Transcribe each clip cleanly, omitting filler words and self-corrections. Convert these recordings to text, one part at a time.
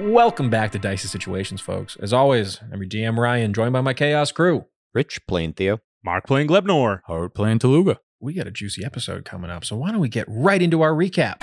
Welcome back to Dicey Situations, folks. As always, I'm your DM Ryan, joined by my Chaos crew. Rich playing Theo. Mark playing Glebnor. Howard playing Taluga. We got a juicy episode coming up, so why don't we get right into our recap?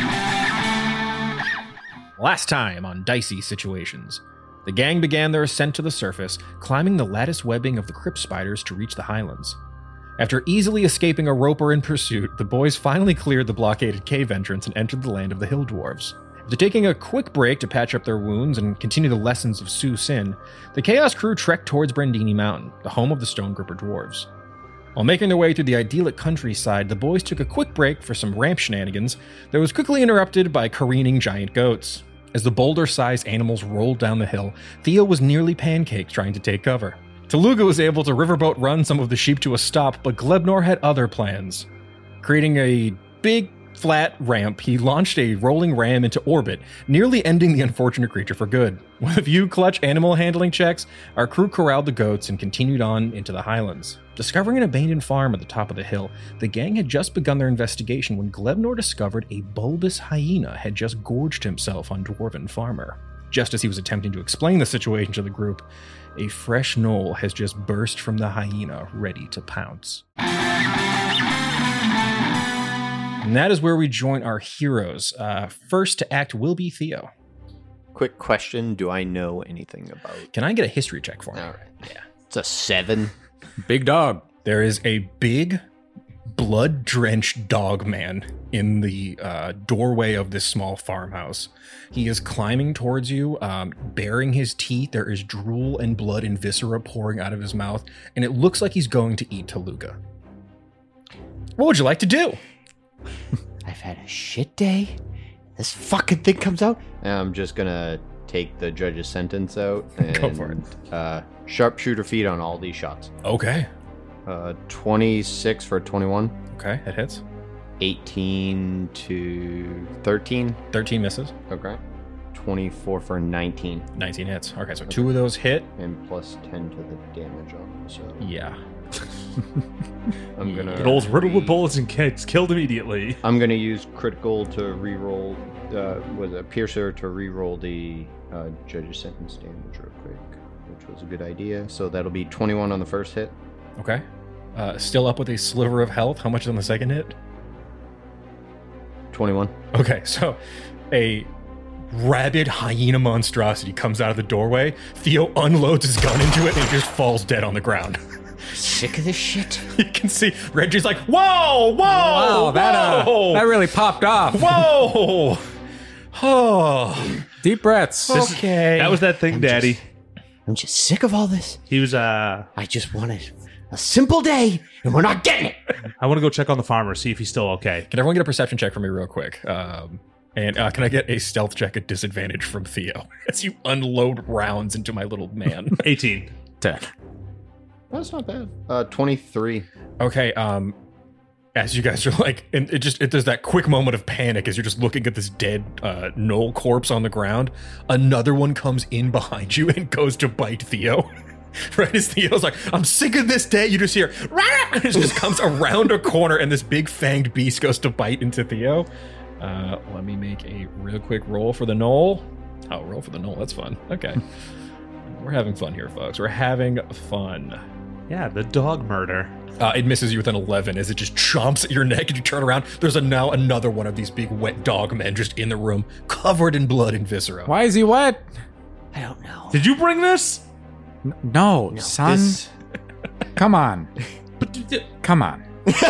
Last time on Dicey Situations, the gang began their ascent to the surface, climbing the lattice webbing of the crypt spiders to reach the highlands. After easily escaping a roper in pursuit, the boys finally cleared the blockaded cave entrance and entered the land of the hill dwarves. After taking a quick break to patch up their wounds and continue the lessons of Su Sin, the Chaos crew trekked towards Brandini Mountain, the home of the Stonegripper dwarves. While making their way through the idyllic countryside, the boys took a quick break for some ramp shenanigans that was quickly interrupted by careening giant goats. As the boulder-sized animals rolled down the hill, Theo was nearly pancaked trying to take cover. Taluga was able to riverboat run some of the sheep to a stop, but Glebnor had other plans. Creating a big, flat ramp, he launched a rolling ram into orbit, nearly ending the unfortunate creature for good. With a few clutch animal handling checks, our crew corralled the goats and continued on into the highlands. Discovering an abandoned farm at the top of the hill, the gang had just begun their investigation when Glebnor discovered a bulbous hyena had just gorged himself on Dwarven Farmer. Just as he was attempting to explain the situation to the group, a fresh knoll has just burst from the hyena, ready to pounce. And that is where we join our heroes. First to act will be Theo. Quick question. Do I know anything about... Can I get a history check for me? All right. Yeah. It's a 7. Big dog. There is a big, blood-drenched dog man in the doorway of this small farmhouse. He is climbing towards you, baring his teeth. There is drool and blood and viscera pouring out of his mouth, and it looks like he's going to eat Taluga. What would you like to do? I've had a shit day. This fucking thing comes out. I'm just gonna take the judge's sentence out and Go for it. Sharpshooter feed on all these shots. Okay. 26 for 21. Okay, it hits. 18 to 13. 13 misses. Okay. 24 for 19. 19 hits. Okay, so 2 of those hit. And plus 10 to the damage on them. So Yeah. I'm gonna. It rolls riddled with bullets and gets killed immediately. I'm gonna use critical to re-roll. With a piercer to re-roll the judge's sentence damage real quick, which was a good idea. So that'll be 21 on the first hit. Okay. Still up with a sliver of health. How much is on the second hit? 21. Okay, so a rabid hyena monstrosity comes out of the doorway. Theo unloads his gun into it and it just falls dead on the ground. Sick of this shit. You can see Reggie's like, whoa, whoa, Wow, that whoa, really popped off. whoa. Oh, Deep breaths. okay. That was that thing, Daddy. I'm just sick of all this. He was, I just wanted a simple day, and we're not getting it. I want to go check on the farmer, see if he's still okay. Can everyone get a perception check for me real quick? And can I get a stealth check at disadvantage from Theo as you unload rounds into my little man? 18. 10. That's not bad. 23. Okay, as you guys are like, and there's that quick moment of panic as you're just looking at this dead Knoll corpse on the ground. Another one comes in behind you and goes to bite Theo. Right as Theo's like, I'm sick of this day, you just hear, rah! And it just comes around a corner and this big fanged beast goes to bite into Theo. Let me make a real quick roll for the Knoll. Oh, roll for the Knoll, that's fun. Okay. We're having fun here, folks. We're having fun. Yeah, the dog murder. It misses you with an 11 as it just chomps at your neck and you turn around. There's now another one of these big wet dog men just in the room, covered in blood and viscera. Why is he wet? I don't know. Did you bring this? No, son. This... Come on. Come on.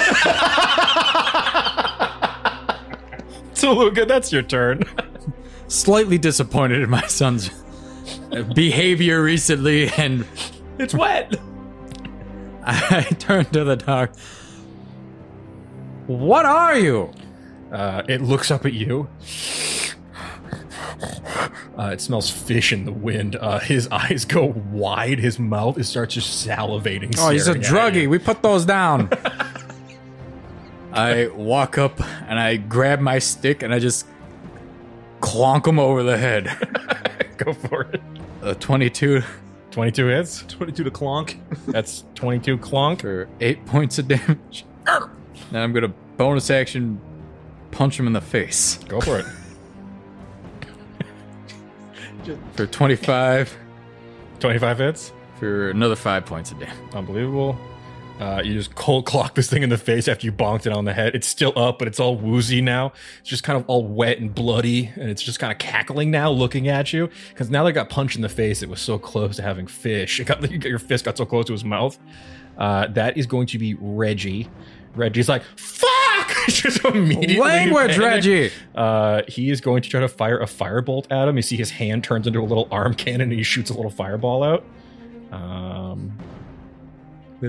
Taluga, that's your turn. Slightly disappointed in my son's behavior recently, and It's wet. I turned to the dog. What are you? It looks up at you. It smells fish in the wind. His eyes go wide. His mouth starts just salivating. Oh, he's a staring at druggie. you. We put those down. I walk up and I grab my stick and I just clonk him over the head. Go for it. 22 22 hits. 22 to clonk. That's 22 clonk. for 8 points of damage. Now I'm going to bonus action punch him in the face. Go for it. For 25. 25 hits. For another 5 points of damage. Unbelievable. You just cold clock this thing in the face after you bonked it on the head. It's still up, but it's all woozy now. It's just kind of all wet and bloody, and it's just kind of cackling now, looking at you. Because now that it got punched in the face, it was so close to having fish. Your fist got so close to his mouth. That is going to be Reggie. Reggie's like, fuck! Just immediately. Language, panic. Reggie! He is going to try to fire a firebolt at him. You see his hand turns into a little arm cannon, and he shoots a little fireball out. I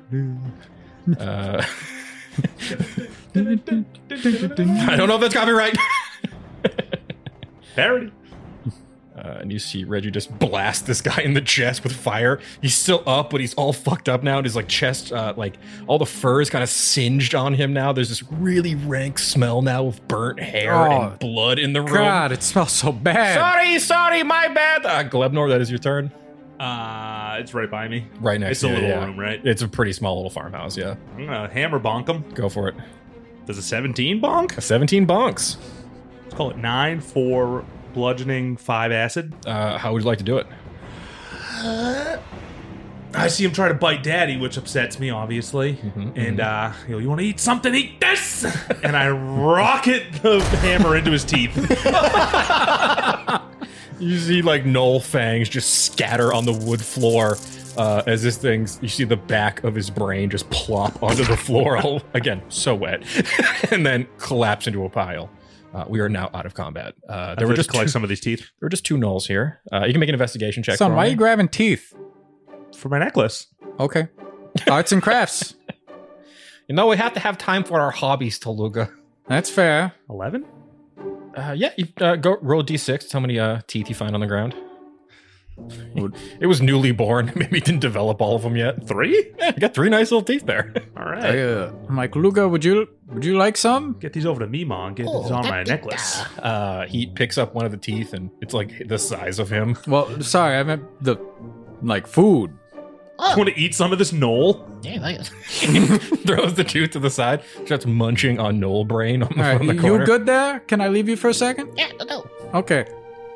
don't know if that's copyright. Parody. And you see Reggie just blast this guy in the chest with fire. He's still up, but he's all fucked up now. And his like chest, like all the fur is kind of singed on him now. There's this really rank smell now of burnt hair and blood in the room. God, it smells so bad. Sorry, my bad. Glebnor, that is your turn. It's right by me. Right next It's to a you, little yeah. room, right? It's a pretty small little farmhouse, yeah. I'm gonna hammer bonk him. Go for it. Does a 17 bonk? A 17 bonks. Let's call it 9 for bludgeoning, 5 acid. How would you like to do it? I see him try to bite Daddy, which upsets me, obviously. And you want to eat something? Eat this! And I rocket the hammer into his teeth. You see, like, Noel fangs just scatter on the wood floor as this thing, you see the back of his brain just plop onto the floor, all, again, so wet, and then collapse into a pile. We are now out of combat. There were just collect some of these teeth There were just 2 Knolls here. You can make an investigation check. Son, for why me. are you grabbing teeth? for my necklace. Okay. Arts and crafts. You know, we have to have time for our hobbies, Toluga. That's fair. 11? Yeah, you go roll d6. Tell how many teeth you find on the ground. It was newly born. Maybe it didn't develop all of them yet. 3? Yeah, you got 3 nice little teeth there. All right. I'm like, Luga, would you like some? Get these over to Mima and get these on my necklace. He picks up one of the teeth, and it's like the size of him. Well, sorry, I meant the food. Want to eat some of this Knoll? Yeah, like it. Throws the tooth to the side. Starts munching on Knoll brain on the, All right, from the you corner. good there? Can I leave you for a second? Yeah, no. Okay.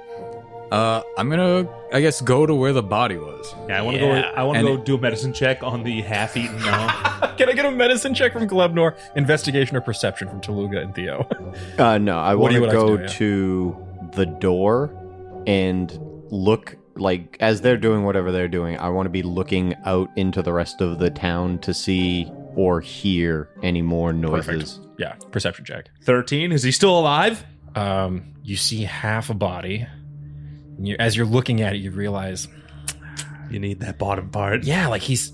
I'm gonna, I guess, go to where the body was. Yeah, I want to go. I want to And go do a medicine check on the half-eaten Knoll. Can I get a medicine check from Glebnor? Investigation or perception from Toluga and Theo? No, I What want do you to like go to do, yeah? to the door and look, like, as they're doing whatever they're doing, I want to be looking out into the rest of the town to see or hear any more noises. Perfect. Yeah, perception check. 13. Is he still alive? You see half a body. And as you're looking at it, you realize, You need that bottom part. yeah, like he's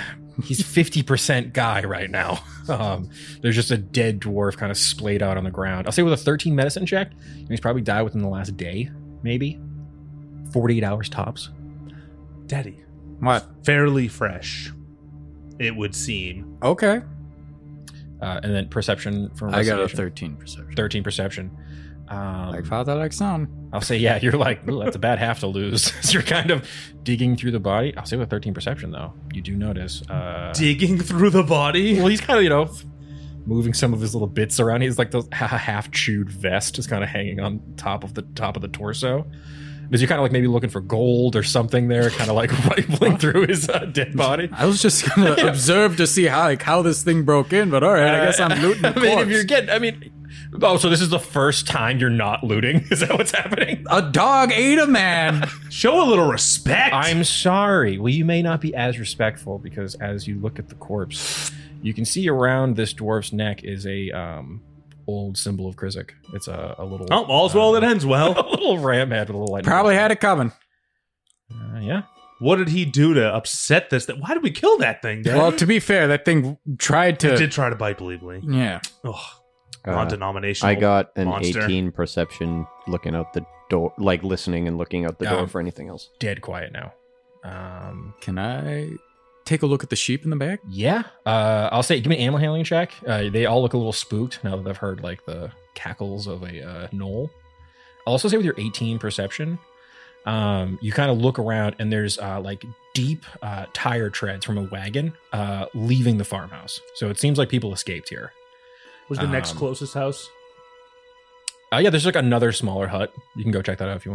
50% guy right now. There's just a dead dwarf kind of splayed out on the ground. I'll say with a 13 medicine check, he's probably died within the last day, maybe 48 hours tops. Daddy. What? Fairly fresh, it would seem. Okay. And then perception from I got a investigation. 13 perception. 13 perception. Like father, like son. I'll say, yeah, you're like, ooh, that's a bad half to lose. So you're kind of digging through the body. I'll say with 13 perception, though, you do notice. Digging through the body? Well, he's kind of, moving some of his little bits around. He's like the half-chewed vest is kind of hanging on top of the torso. Is you kind of like maybe looking for gold or something there, kind of like rifling through his dead body? I was just gonna observe to see how this thing broke in, but all right, I guess I'm looting the I mean, if corpse. you're getting, oh, so this is the first time you're not looting? Is that what's happening? A dog ate a man. Show a little respect. I'm sorry. Well, you may not be as respectful because as you look at the corpse, you can see around this dwarf's neck is a old symbol of Krizik. It's a little. Oh, all's well that ends well. A little ram head with a little light. Probably had it coming. Yeah. What did he do to upset this? Why did we kill that thing, Dad? Well, to be fair, that thing tried It to. did try to bite believably. Yeah. Ugh. Uh, Non-denominational. I got an monster. 18 perception looking out the door, like listening and looking out the door for anything else. Dead quiet now. Can I take a look at the sheep in the back? Yeah. I'll say, give me an animal handling check. They all look a little spooked now that they've heard like the cackles of a knoll. I'll also say with your 18 perception, you kind of look around and there's like deep tire treads from a wagon leaving the farmhouse. So it seems like people escaped here. Was the next closest house? Yeah, there's like another smaller hut. You can go check that out if you want.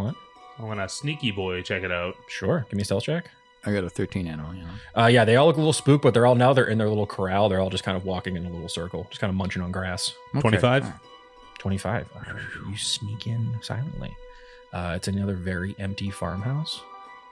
I want to sneaky boy check it out. Sure. Give me a stealth check. I got a 13 animal, you know. Yeah, they all look a little spooked, but they're in their little corral. They're all just kind of walking in a little circle, just kind of munching on grass. Okay. 25. 25. You sneak in silently. It's another very empty farmhouse.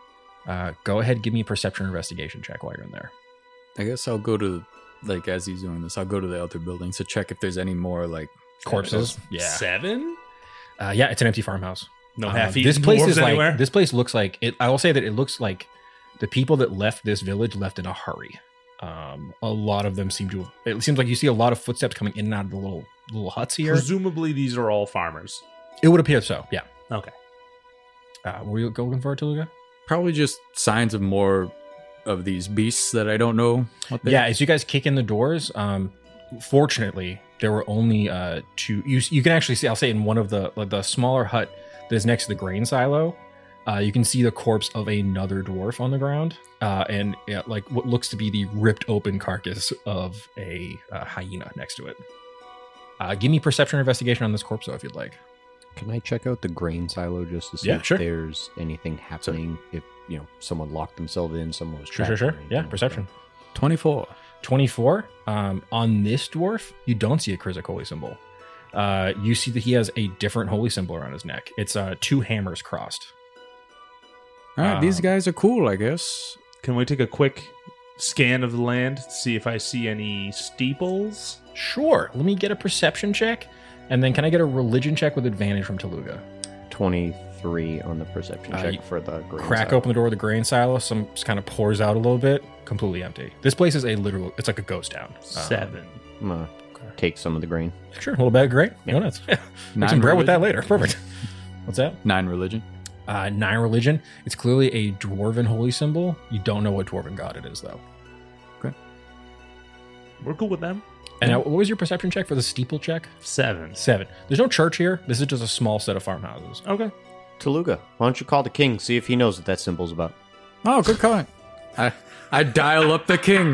Go ahead, give me a perception investigation check while you're in there. I guess I'll go to, like, as he's doing this, I'll go to the other buildings to check if there's any more, like, Corpses. Yeah. 7? Yeah, it's an empty farmhouse. No half-eaten This place dwarves is anywhere? like. This place looks like it. I will say that it looks like the people that left this village left in a hurry. A lot of them seem to. It seems like you see a lot of footsteps coming in and out of the little huts here. Presumably these are all farmers. It would appear so. Yeah. Okay. Were you going for it, Toluga? probably just signs of more of these beasts that I don't know what they Yeah, as you guys kick in the doors, fortunately, there were only two. You can actually see, I'll say in one of the smaller hut that is next to the grain silo, you can see the corpse of another dwarf on the ground, and like what looks to be the ripped open carcass of a hyena next to it. Give me perception or investigation on this corpse, though, if you'd like. Can I check out the grain silo just to see Yeah, if sure. there's anything happening? If someone locked themselves in, someone was trapped. Sure. or anything Yeah, like perception. 24. 24. On this dwarf, you don't see a Krizik holy symbol. You see that he has a different holy symbol around his neck. It's two hammers crossed. All right, these guys are cool, I guess. Can we take a quick scan of the land to see if I see any steeples? Sure. Let me get a perception check, and then can I get a religion check with advantage from Toluga? that. 23 on the perception You check for the grain Crack silo. open the door of the grain silo. Some just kind of pours out a little bit. Completely empty. This place is it's like a ghost town. 7. I'm gonna take some of the grain. Sure, a little bag of grain. No nuts. Make some bread with that later. Perfect. What's that? 9 religion. 9 religion. It's clearly a dwarven holy symbol. You don't know what dwarven god it is, though. We're cool with them. And now, what was your perception check for the steeple check? 7. 7. There's no church here. This is just a small set of farmhouses. Okay. Toluga, why don't you call the king, see if he knows what that symbol's about? Oh, good comment. I dial up the king.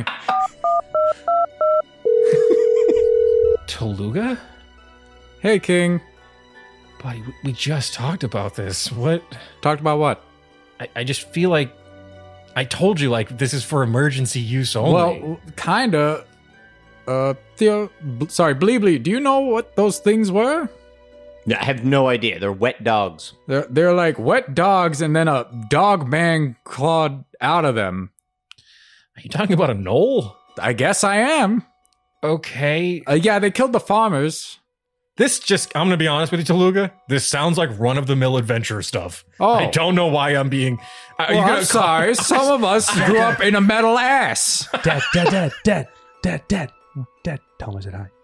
Toluga? Hey, king. Buddy, we just talked about this. What? Talked about what? I just feel like I told you, like, this is for emergency use only. Well, kinda. Theo, Bleebly, do you know what those things were? Yeah, I have no idea. They're wet dogs. They're like wet dogs, and then a dog man clawed out of them. Are you talking about a knoll? I guess I am. Okay. Yeah, they killed the farmers. I'm gonna be honest with you, Toluga. This sounds like run-of-the-mill adventure stuff. Oh. I don't know why I'm being... Well, I'm sorry. Some of us grew up in a metal ass. Dad. Tell him I said hi.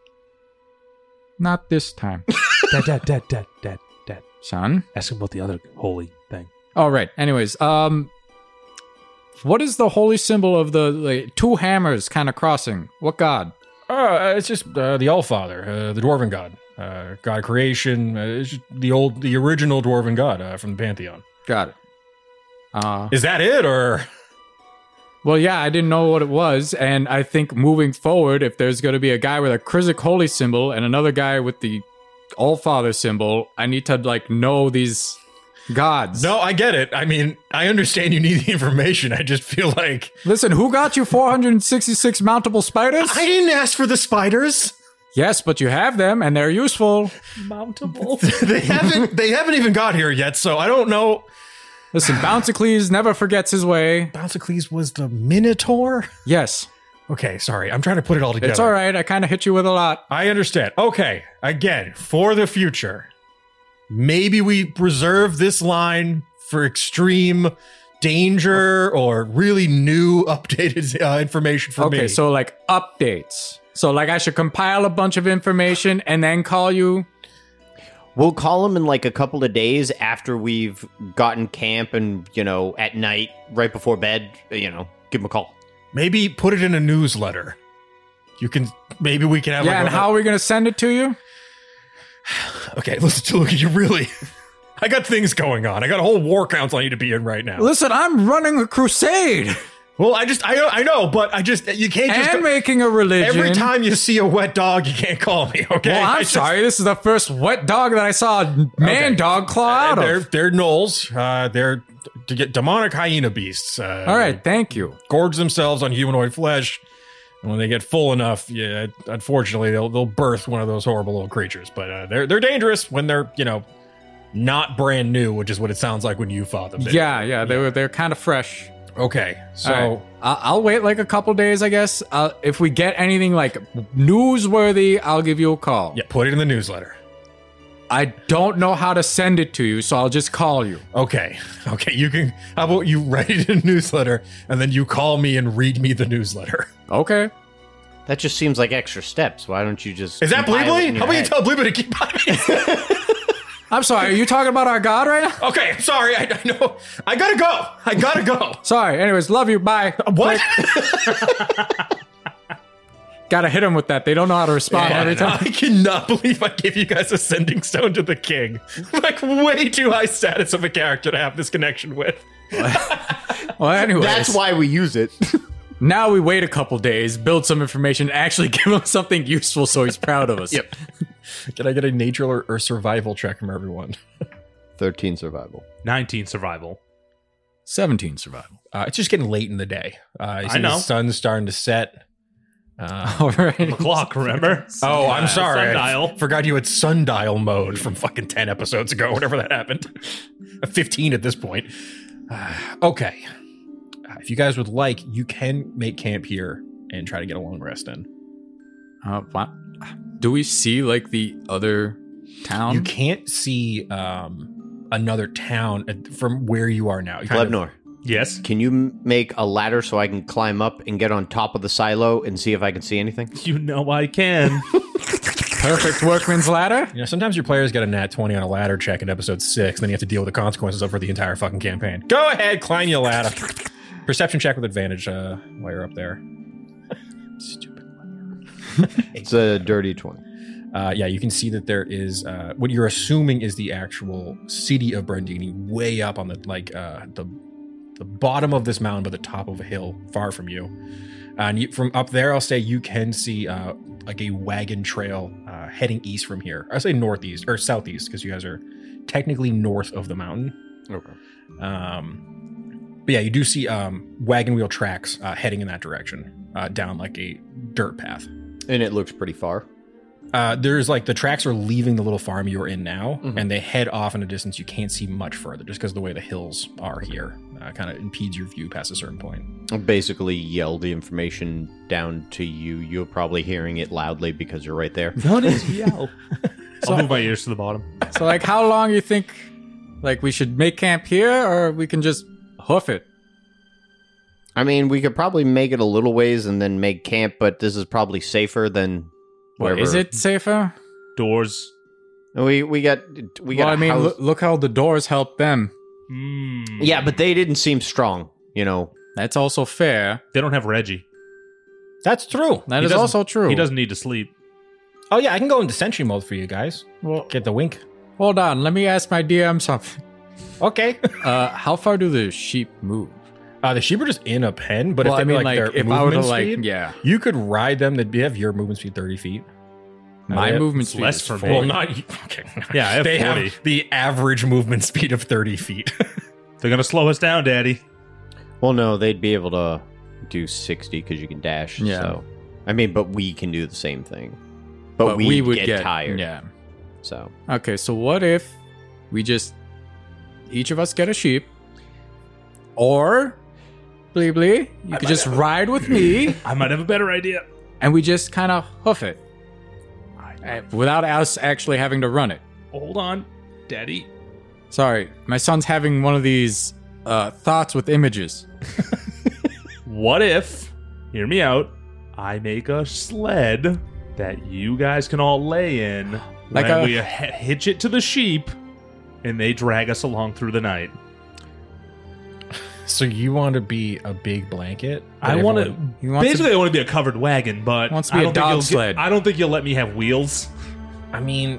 Not this time. Dad. Son? Ask him about the other holy thing. All right. Anyways, what is the holy symbol of the two hammers kind of crossing? What god? It's just the Allfather, the Dwarven god. God of creation. It's just the original Dwarven god from the Pantheon. Got it. Is that it, or... Well, yeah, I didn't know what it was, and I think moving forward, if there's going to be a guy with a Krizik holy symbol and another guy with the Allfather symbol, I need to, know these gods. No, I get it. I mean, I understand you need the information. I just feel like... Listen, who got you 466 mountable spiders? I didn't ask for the spiders. Yes, but you have them, and they're useful. Mountable. They haven't even got here yet, so I don't know... Listen, Bouncicles never forgets his way. Bouncicles was the Minotaur? Yes. Okay, sorry. I'm trying to put it all together. It's all right. I kind of hit you with a lot. I understand. Okay, again, for the future, maybe we reserve this line for extreme danger or really new updated information for me. Okay, so updates. So I should compile a bunch of information and then call you. We'll call him in a couple of days after we've gotten camp and, at night, right before bed, give him a call. Maybe put it in a newsletter. Maybe we can have Yeah, and how are we going to send it to you? Okay, listen, look, you really... I got things going on. I got a whole war council I need to be in right now. Listen, I'm running a crusade. Well, I know, but you can't just. And making a religion. Every time you see a wet dog, you can't call me, okay? Well, I'm sorry. This is the first wet dog that I saw a man dog claw out of. They're gnolls. They're demonic hyena beasts. All right, thank you. Gorge themselves on humanoid flesh. And when they get full enough, yeah, unfortunately, they'll birth one of those horrible little creatures. But they're dangerous when they're, not brand new, which is what it sounds like when you fought them. Yeah, they're kind of fresh. Okay, so All right. I'll wait like a couple days, I guess. If we get anything like newsworthy, I'll give you a call. yeah, put it in the newsletter. I don't know how to send it to you, so I'll just call you. Okay, you can. How about you write it in a newsletter and then you call me and read me the newsletter? Okay. That just seems like extra steps. Why don't you just... Is that compile it in Bleebly? your How about you head? tell Bleebly to keep on me? I'm sorry, are you talking about our god right now? Okay, I'm sorry. I know. I gotta go. Sorry, anyways, love you, bye. What? Gotta hit them with that. They don't know how to respond every time. I cannot believe I gave you guys a sending stone to the king. Like, way too high status of a character to have this connection with. Well, anyways. That's why we use it. Now we wait a couple days, build some information, actually give him something useful so he's proud of us. Yep. Can I get a nature or survival check from everyone? 13 survival. 19 survival. 17 survival. It's just getting late in the day. I know. The sun's starting to set. All right. The clock, remember? Oh, I'm sorry. Sundial. I forgot you had sundial mode from fucking 10 episodes ago, whenever that happened. 15 at this point. Okay. If you guys would like, you can make camp here and try to get a long rest in. What? Do we see like the other town? You can't see another town from where you are now. You kind of- Glebnor, Yes. can you make a ladder so I can climb up and get on top of the silo and see if I can see anything? You know I can. Perfect workman's ladder? Sometimes your players get a nat 20 on a ladder check in episode 6, and then you have to deal with the consequences of it for the entire fucking campaign. Go ahead, climb your ladder. Perception check with advantage while you're up there. Stupid. It's a dirty 20. Yeah, you can see that there is what you're assuming is the actual city of Brandini, way up on the bottom of this mountain, but the top of a hill, far from you. And from up there, I'll say you can see like a wagon trail heading east from here. I say northeast or southeast because you guys are technically north of the mountain. Okay. But yeah, you do see wagon wheel tracks heading in that direction down like a dirt path. And it looks pretty far. There's like the tracks are leaving the little farm you're in now, and they head off in a distance you can't see much further just because the way the hills are here kind of impedes your view past a certain point. I'll basically yell the information down to you. You're probably hearing it loudly because you're right there. What is yell? I'll move my ears to the bottom. So like how long you think like we should make camp here or we can just hoof it? I mean, we could probably make it a little ways and then make camp, but this is probably safer than What, wherever. is it safer? Doors. We got Well, I mean, house. look how the doors help them. Yeah, but they didn't seem strong, you know. That's also fair. They don't have Reggie. That's true. That He is doesn't- also true. He doesn't need to sleep. Oh yeah, I can go into sentry mode for you guys. Well, Get the wink. hold on. Let me ask my DM something. Okay. How far do the sheep move? The sheep are just in a pen, but Well, if they I mean, like their if I were to movement like, speed, yeah, you could ride them. They'd have your movement speed 30 feet. my yeah, movement it's speed less is for me. 40. Well, not okay. Yeah, I have they 40. have the average movement speed of 30 feet. They're going to slow us down, Daddy. Well, no, they'd be able to do 60 because you can dash. Yeah. So, I mean, but we can do the same thing. But we we would get tired. Yeah. So Okay, so what if we just each of us get a sheep, or Bleebly, you could just ride with me, I might have a better idea. and we just kind of hoof it without us actually having to run it. Hold on, Daddy. Sorry, my son's having one of these thoughts with images. What if, hear me out, I make a sled that you guys can all lay in, Like when a- we hitch it to the sheep, and they drag us along through the night. So you want to be a big blanket? I want to. He wants to- Basically, I want to be a covered wagon, but Wants to be I a don't think dog you'll sled. I don't think you'll let me have wheels. I mean,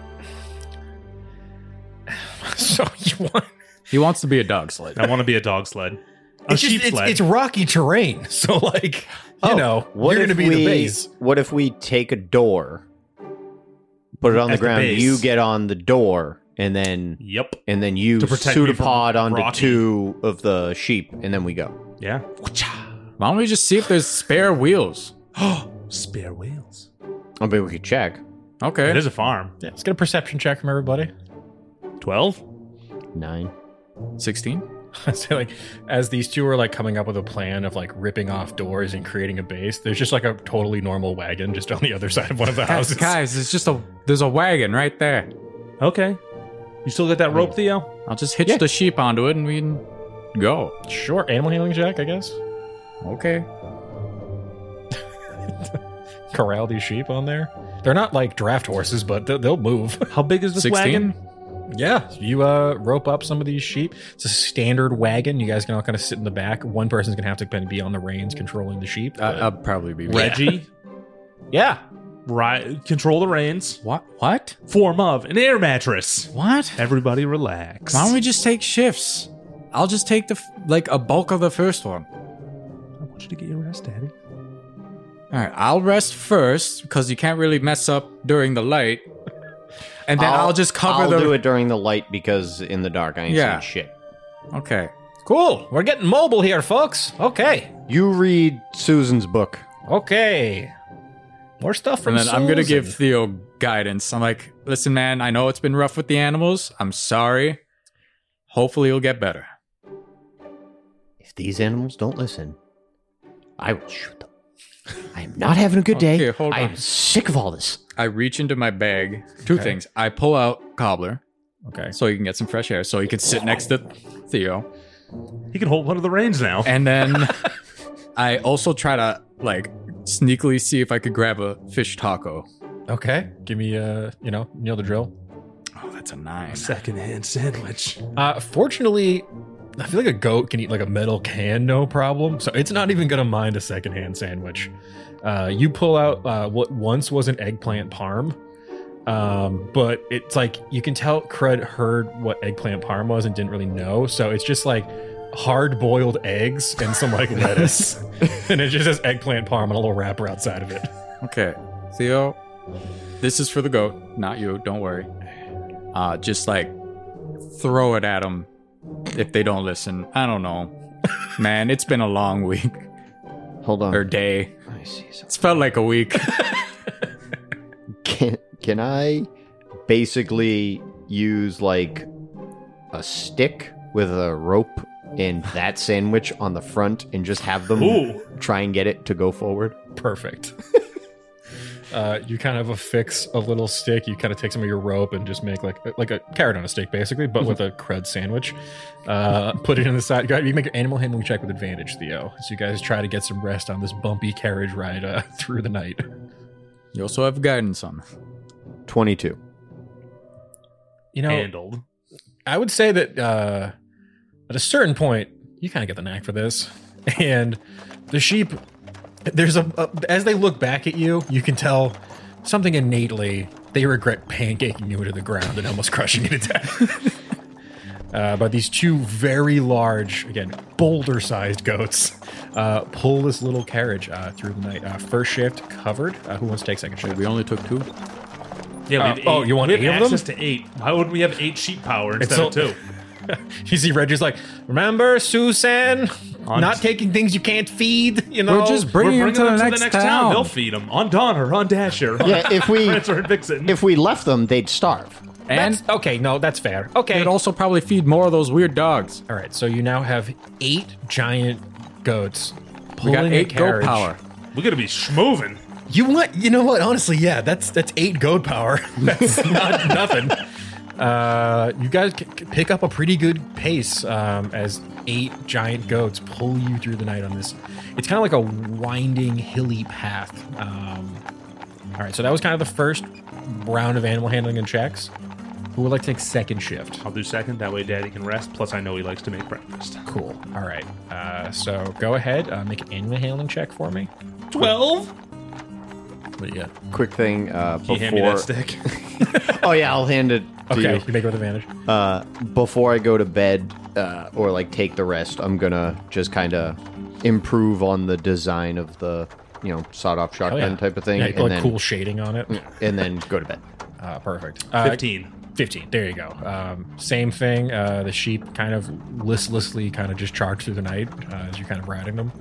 so you want? He wants to be a dog sled. I want to be a dog sled. A It's, sheep just, sled. it's rocky terrain, so like you're what going to if be the base. What if we take a door, put it on the At the ground, base. you get on the door, and then Yep. you To protect me from pseudopod onto Rocky. 2 of the sheep, and then we go. Yeah. Why don't we just see if there's spare wheels? Spare wheels. I mean, we could check. Okay. It is a farm. Yeah, let's get a perception check from everybody. 12? 9. 16? So like as these two are like coming up with a plan of like ripping off doors and creating a base, there's just like a totally normal wagon just on the other side of one of the houses. Guys, there's a wagon right there. Okay. You still got that rope, Theo? I'll just hitch the sheep onto it and we can go. Sure, animal handling check, I guess. Okay. Corral these sheep on there. They're not like draft horses, but they'll move. How big is this 16? wagon? Yeah, you rope up some of these sheep. It's a standard wagon. You guys can all kind of sit in the back. One person's gonna have to kind of be on the reins controlling the sheep. but- I'll probably be Reggie, yeah, control the reins. What? Form of an air mattress. What? Everybody relax. Why don't we just take shifts? I'll just take a bulk of the first one. I want you to get your rest, Daddy. All right, I'll rest first because you can't really mess up during the light. And then I'll just cover I'll the... do it during the light because in the dark I ain't Yeah. seeing shit. Okay. cool. We're getting mobile here, folks. Okay, You read Susan's book. okay. More stuff from And then I'm going to Susan. give Theo guidance. I'm like, listen, man, I know it's been rough with the animals. I'm sorry. Hopefully it'll get better. If these animals don't listen, I will shoot them. I am not having a good day. Okay, hold I on. am sick of all this. I reach into my bag. Two things. I pull out Cobbler Okay. so he can get some fresh air so he can sit next to Theo. He can hold one of the reins now. And then I also try to, like, sneakily see if I could grab a fish taco. Okay. Give me, you know the drill. Oh, that's a 9. Secondhand sandwich. Fortunately, I feel like a goat can eat like a metal can, no problem. So it's not even gonna mind a secondhand sandwich. You pull out what once was an eggplant parm, but it's like you can tell Crud heard what eggplant parm was and didn't really know. So it's just like hard-boiled eggs and some like lettuce, and it just has eggplant parm and a little wrapper outside of it. Okay. Theo, this is for the goat, not you. Don't worry. Just, like, throw it at them if they don't listen. I don't know. Man, it's been a long week. Hold on. Or day. I see something. It's felt like a week. Can I basically use like a stick with a rope and that sandwich on the front and just have them Ooh. try and get it to go forward? Perfect. You kind of affix a little stick. You kind of take some of your rope and just make like a carrot on a stick, basically, but with a crud sandwich. Put it in the side. You make an animal handling check with advantage, Theo. So you guys try to get some rest on this bumpy carriage ride through the night. You also have guidance on. 22. You know, Handled. I would say that at a certain point, you kind of get the knack for this. And the sheep, there's as they look back at you, you can tell something innately they regret pancaking you into the ground and almost crushing you to death. But these two very large, again, boulder-sized goats pull this little carriage through the night. First shift covered. Who wants to take second shift? We only took 2. Yeah, we have oh, you want we have 8 of them? access to 8. Why wouldn't we have 8 sheep power instead of 2? You see Reggie's like, remember, Susan? Not taking things you can't feed, you know? We're just bringing them to the next town. They'll feed them on Donner, on Dasher. Yeah, if we Prancer and Vixen. if we left them, they'd starve. And Okay, no, that's fair. Okay. they'd also probably feed more of those weird dogs. All right, so you now have 8 giant goats We pulling got a 8 goat carriage. power. We're gonna be schmoving. You know what? Honestly, yeah, that's 8 goat power. That's not nothing. You guys pick up a pretty good pace as 8 giant goats pull you through the night on this. It's kind of like a winding, hilly path. All right, so that was kind of the first round of animal handling and checks. Who would like to take second shift? I'll do second. That way Daddy can rest. Plus, I know he likes to make breakfast. Cool. All right. So go ahead, make an animal handling check for me. 12? What do you got? Quick thing Can you hand me that before. stick? Oh yeah, I'll hand it to Okay, you. you make it with advantage. Before I go to bed, or like take the rest. I'm gonna just kind of improve on the design of the sawed-off shotgun type of thing, Yeah, and like then cool shading on it. and then go to bed. Perfect. 15. 15. There you go. Same thing. The sheep kind of listlessly kind of just charge through the night as you're kind of riding them.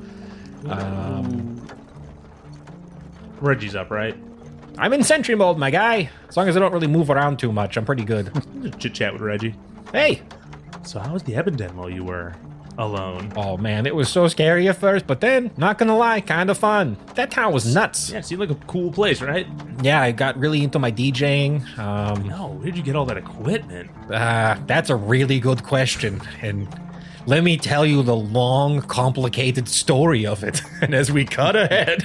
Reggie's up, right? I'm in sentry mode, my guy. As long as I don't really move around too much, I'm pretty good. Just chit chat with Reggie. Hey. So how was the Ebenden while you were alone? Oh man, it was so scary at first, but then, not gonna lie, kind of fun. That town was nuts. Yeah, it seemed like a cool place, right? Yeah, I got really into my DJing. No, where did you get all that equipment? That's a really good question, and let me tell you the long, complicated story of it. And as we cut ahead,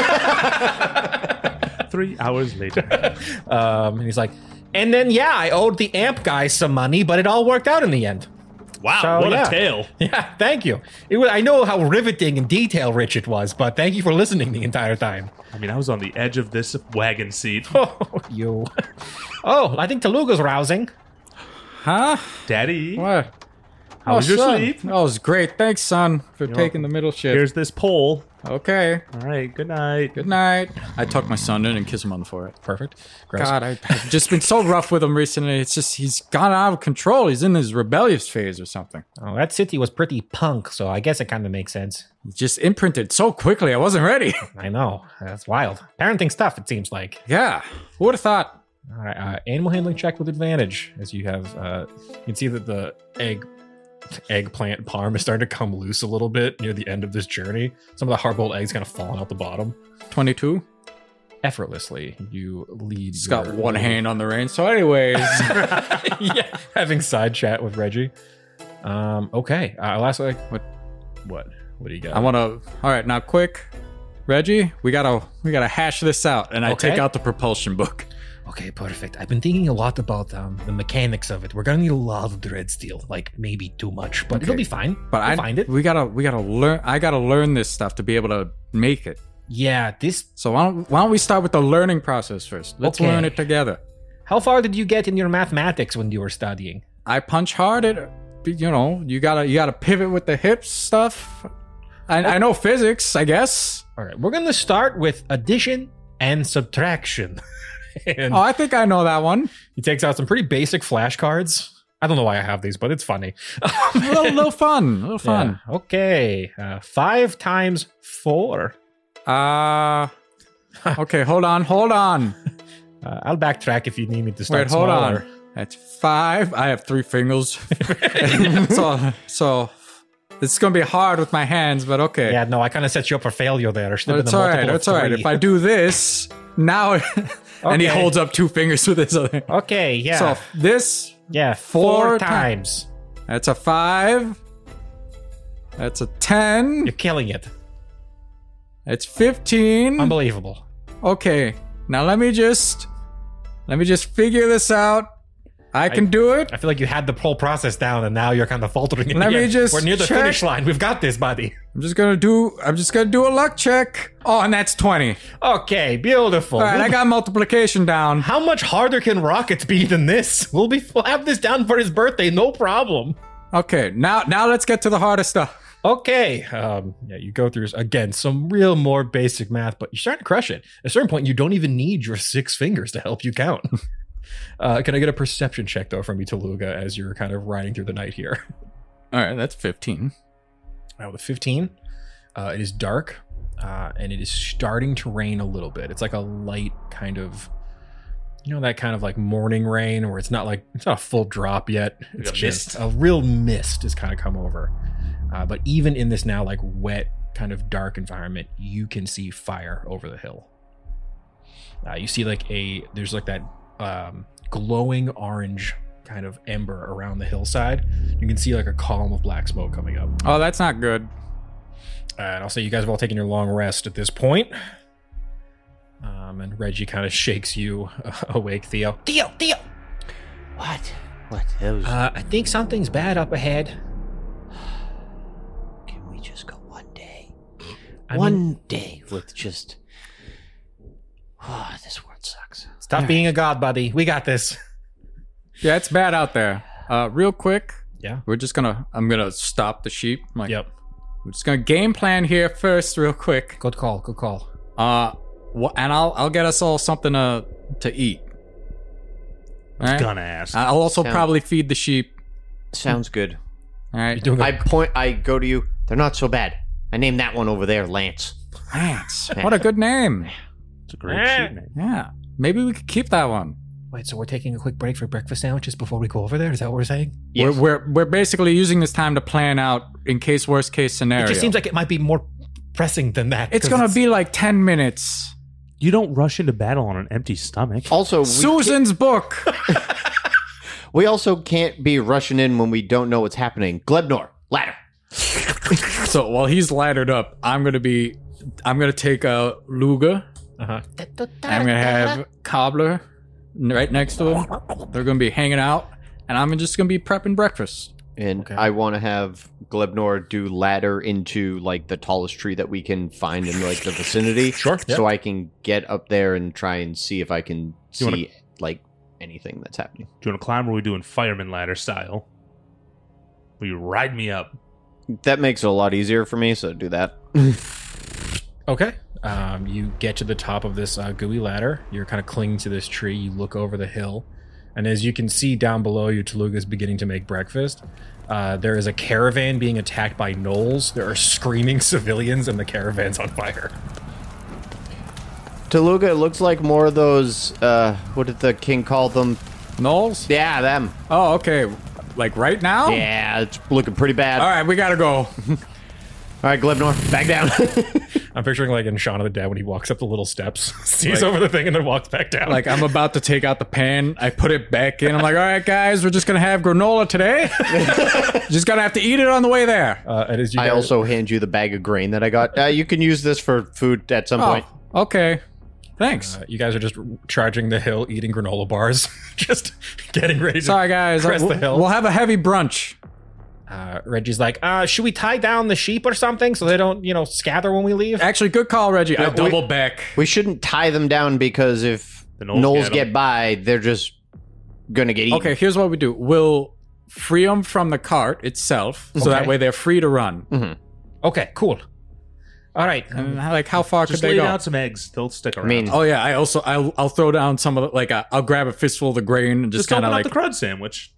3 hours later. and he's like, and then yeah, I owed the amp guy some money, but it all worked out in the end. Wow, So, what yeah. a tale. Yeah, thank you. I know how riveting and detail-rich it was, but thank you for listening the entire time. I mean, I was on the edge of this wagon seat. Oh, you. Oh, I think Taluga's rousing. Huh? Daddy, What? how was your son. sleep? Oh, it was great. Thanks, son, for taking the middle shift. Here's this pole. Okay. All right, good night. Good night. I tuck my son in and kiss him on the forehead. Perfect. Gross. God, I've just been so rough with him recently. It's just, he's gone out of control. He's in his rebellious phase or something. Oh, that city was pretty punk, so I guess it kind of makes sense. He just imprinted so quickly. I wasn't ready. I know. That's wild. Parenting stuff, it seems like. Yeah. Who would have thought? All right, animal handling check with advantage. As you have, you can see that the eggplant parm is starting to come loose a little bit near the end of this journey. Some of the hard-boiled eggs kind of falling out the bottom. 22. Effortlessly, you lead. He's got one hand on the reins. So anyways. Yeah, having side chat with Reggie. Okay. Last like what do you got? I want to. All right, now quick, Reggie. We gotta hash this out, and I Okay. take out the propulsion book. Okay, perfect. I've been thinking a lot about the mechanics of it. We're gonna need a lot of dread steel, like maybe too much, but it'll be fine. But We'll find it. We gotta learn. I gotta learn this stuff to be able to make it. Yeah, this. So why don't we start with the learning process first? Let's Okay. learn it together. How far did you get in your mathematics when you were studying? I punch hard at. You gotta pivot with the hips stuff. I know physics, I guess. All right, we're gonna start with addition and subtraction. And Oh, I think I know that one. he takes out some pretty basic flashcards. I don't know why I have these, but it's funny. A little fun. A little fun. Yeah. Okay, 5 times 4. Okay, hold on. I'll backtrack if you need me to start Wait, hold smaller. on. That's 5. I have 3 fingers. so it's gonna be hard with my hands, but okay. Yeah, no, I kind of set you up for failure there. Should have It's been a all right. multiple of It's all right. 3. If I do this now, and he Okay. holds up 2 fingers with his other. Okay, yeah. So this, yeah, 4 4 times. that's a 5. That's a 10. You're killing it. It's 15. Unbelievable. Okay, now let me just figure this out. I can do it. I feel like you had the whole process down, and now you're kind of faltering. Let me just We're near the check. finish line. We've got this, buddy. I'm just gonna do a luck check. Oh, and that's 20. Okay, beautiful. All right, I got multiplication down. How much harder can rockets be than this? We'll have this down for his birthday, no problem. Okay, now let's get to the hardest stuff. Okay. Yeah, you go through again some real more basic math, but you're starting to crush it. At a certain point, you don't even need your 6 fingers to help you count. Can I get a perception check though from you, Taluga, as you're kind of riding through the night here? All right, that's 15. With a 15, it is dark, and it is starting to rain a little bit. It's like a light kind of, that kind of like morning rain, where it's not a full drop yet. It's a just mist. a real mist has kind of come over. But even in this now like wet kind of dark environment, you can see fire over the hill. You see there's like that glowing orange kind of ember around the hillside. You can see like a column of black smoke coming up. Oh, that's not good. And I'll say you guys have all taken your long rest at this point. And Reggie kind of shakes you awake, Theo. Theo! What? Those? I think something's bad up ahead. Can we just go one day? I One day with just. Oh, this world sucks. Stop being a god, buddy. We got this. Yeah, it's bad out there. Real quick, Yeah. I'm gonna stop the sheep. I'm like, Yep. we're just gonna game plan here first, real quick. Good call. Good call. And I'll get us all something to eat. I was gonna ask. I'll also Sound- probably feed the sheep. Sounds good. All right. You're doing I go to you. They're not so bad. I named that one over there Lance. Lance. What a good name. It's a great sheep name. Yeah. Maybe we could keep that one. Wait, so we're taking a quick break for breakfast sandwiches before we go over there? Is that what we're saying? Yes. We're basically using this time to plan out in case worst case scenario. It just seems like it might be more pressing than that. it's 'cause gonna be like 10 minutes. You don't rush into battle on an empty stomach. Also, Susan's book. we also can't be rushing in when we don't know what's happening. Glebnor, ladder. So while he's laddered up, I'm gonna take a Luga. Uh-huh. I'm gonna have Cobbler right next to him. They're gonna be hanging out, and I'm just gonna be prepping breakfast. And Okay. I want to have Glebnor do ladder into like the tallest tree that we can find in like the vicinity. Sure, So I can get up there and try and see if I can see wanna- like anything that's happening. Do you want to climb, or are we doing fireman ladder style? Will you ride me up? That makes it a lot easier for me, so do that. Okay. You get to the top of this gooey ladder. You're kind of clinging to this tree. You look over the hill. And as you can see down below you, Toluga is beginning to make breakfast. There is a caravan being attacked by gnolls. There are screaming civilians, and the caravan's on fire. Toluga, it looks like more of those, what did the king call them? Knowles? Yeah, them. Oh, okay. Like right now? Yeah, it's looking pretty bad. All right, we gotta go. All right, Glebnor, back down. I'm picturing like in Shaun of the Dead when he walks up the little steps, sees over the thing, and then walks back down. Like I'm about to take out the pan. I put it back in. I'm like, all right, guys, we're just gonna have granola today. Just gonna have to eat it on the way there. and as you I guys- also hand you the bag of grain that I got. You can use this for food at some point. Oh, okay. Thanks. you guys are just charging the hill, eating granola bars, just getting ready to Sorry, guys. crest the hill. We'll have a heavy brunch. Reggie's like, should we tie down the sheep or something so they don't, scatter when we leave? Actually, good call, Reggie. I we- double back. We shouldn't tie them down because if The gnolls gnolls get get by, they're just gonna get eaten. Okay, here's what we do. We'll free them from the cart itself, so that Okay. way they're free to run. Okay, cool. All right. And like, how far Just could lay they go? down some eggs. They'll stick around. mean- Oh yeah, I'll throw down some of the, like I'll grab a fistful of the grain and just just kind open of up like the crud sandwich.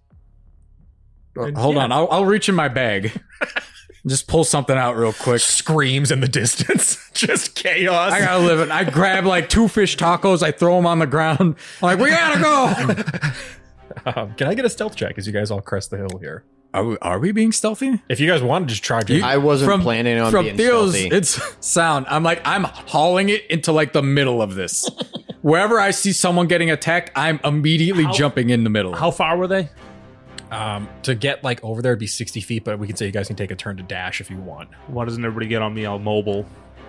hold yeah. on. I'll reach in my bag, just pull something out real quick. Screams in the distance. Just chaos. I gotta live it. I grab like 2 fish tacos. I throw them on the ground. I'm like, we gotta go. Can I get a stealth check as you guys all crest the hill here? Are we being stealthy? If you guys want to just charge it. I wasn't planning on from being Theo's, stealthy. it's sound. I'm hauling it into like the middle of this. Wherever I see someone getting attacked, I'm immediately jumping in the middle. How far were they? To get like over there would be 60 feet, but we can say you guys can take a turn to dash if you want. Why doesn't everybody get on me? I'll mobile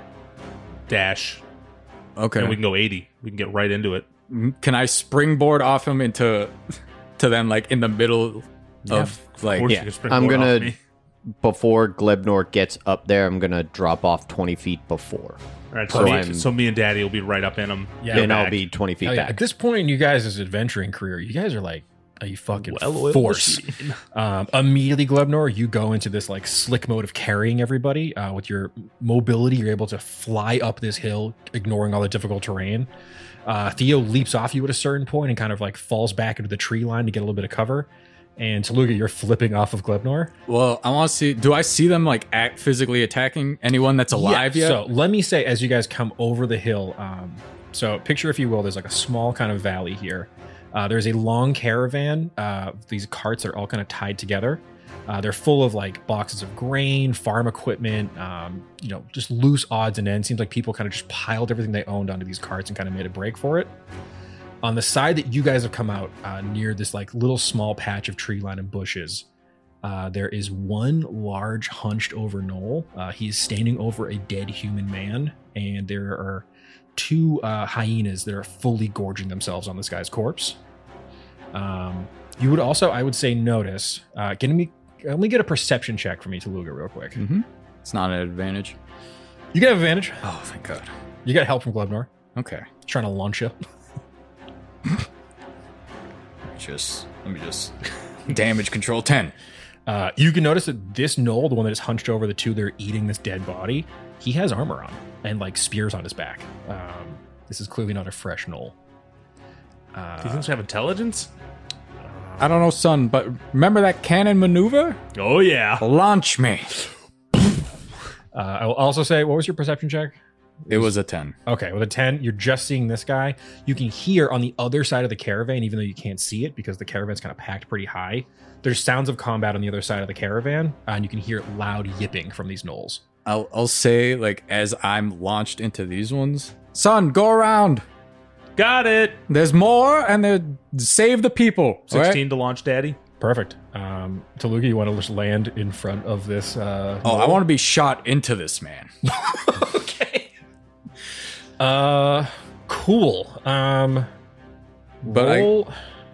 dash, Okay. and we can go 80. We can get right into it. Can I springboard off him to them like in the middle of like Or you yeah, can spring I'm board off gonna me. before Glebnor gets up there, I'm gonna drop off 20 feet before. All right, So so, I'm- so me and Daddy will be right up in them. Yeah. and I'll be 20 feet Oh, yeah. back. At this point in you guys' adventuring career, you guys are like a fucking Well-oiled force. machine. Immediately, Glebnor, you go into this like slick mode of carrying everybody. With your mobility, you're able to fly up this hill, ignoring all the difficult terrain. Theo leaps off you at a certain point and kind of like falls back into the tree line to get a little bit of cover. And Toluga, you're flipping off of Glebnor. Well, I want to see. Do I see them like act physically attacking anyone that's alive yet? So let me say, as you guys come over the hill, so picture, if you will, there's like a small kind of valley here. There's a long caravan. These carts are all kind of tied together. They're full of like boxes of grain, farm equipment, just loose odds and ends. Seems like people kind of just piled everything they owned onto these carts and kind of made a break for it. On the side that you guys have come out near this like little small patch of tree line and bushes, there is one large hunched over knoll. He's standing over a dead human man, and there are two hyenas that are fully gorging themselves on this guy's corpse. You would also, I would say, notice. Let me get a perception check for me, Toluga, real quick. It's not an advantage. You get advantage. Oh, thank God. You got help from Glebnor. Okay. He's trying to launch you. Let me just damage control 10. You can notice that this gnoll, the one that is hunched over the two that are eating this dead body, he has armor on and like spears on his back. This is clearly not a fresh gnoll. Do you think they have intelligence? I don't know, son, but remember that cannon maneuver? Oh, yeah. Launch me. I will also say, what was your perception check? It was a 10. Okay, with a 10, you're just seeing this guy. You can hear on the other side of the caravan, even though you can't see it because the caravan's kind of packed pretty high. There's sounds of combat on the other side of the caravan, and you can hear loud yipping from these gnolls. I'll say, like, as I'm launched into these ones, son, go around. Got it. There's more, and save the people. 16 to launch, Daddy. Perfect. Taluga, you want to just land in front of this? I want to be shot into this man. Okay. Cool. But roll,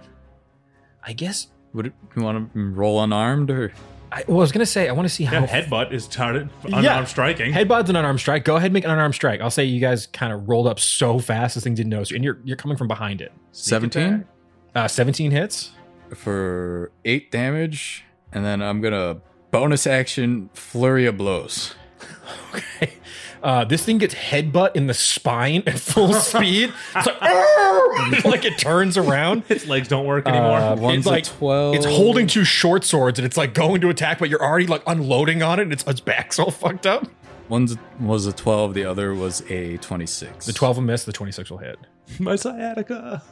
I guess. Would you want to roll unarmed or? I was gonna say I want to see how Headbutt is started unarmed striking. Headbutt's an unarmed strike. Go ahead and make an unarmed strike. I'll say you guys kind of rolled up so fast this thing didn't notice you, and you're coming from behind it. 17 17 hits for 8 damage, and then I'm gonna bonus action flurry of blows. Okay. This thing gets headbutt in the spine at full speed. It's like, like it turns around. Its legs don't work anymore. One's It's like a 12. It's holding two short swords and it's like going to attack, but you're already like unloading on it and its back's all fucked up. One was a 12, the other was a 26. The 12 will miss, the 26 will hit. My sciatica.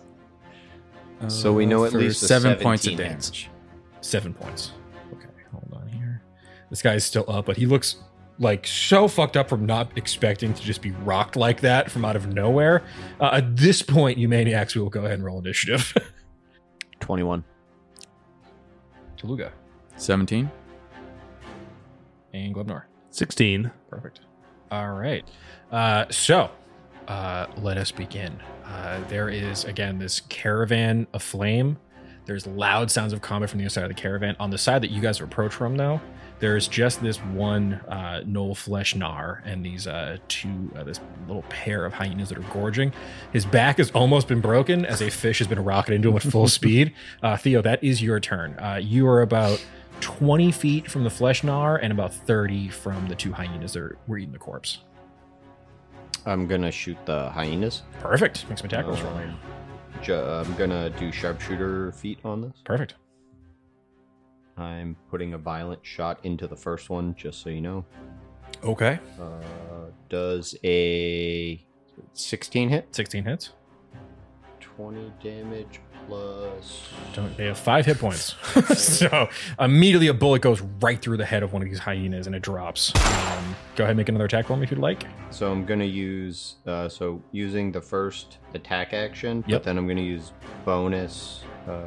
So we know at for least a 7 points of 17 damage. 7 points. Okay, hold on here. This guy's still up, but he looks like so fucked up from not expecting to just be rocked like that from out of nowhere. At this point, you maniacs, we will go ahead and roll initiative. 21. Taluga 17. and Glebnor. 16. Perfect. All right. So let us begin. There is, again, this caravan aflame. There's loud sounds of combat from the other side of the caravan. On the side that you guys approach from, though, there's just this one Gnoll Flesh Gnar and these this little pair of hyenas that are gorging. His back has almost been broken as a fish has been rocketed into him at full speed. Theo, that is your turn. You are about 20 feet from the Flesh Gnar and about 30 from the two hyenas that were eating the corpse. I'm going to shoot the hyenas. Perfect. Make some attack rolls for me. I'm going to do sharpshooter feat on this. Perfect. I'm putting a violent shot into the first one, just so you know. Okay. Does a 16 hit? 16 hits. 20 damage plus... They have 5 hit points. So immediately a bullet goes right through the head of one of these hyenas and it drops. Go ahead and make another attack roll me if you'd like. So I'm going to use... using the first attack action, Yep. but then I'm going to use bonus...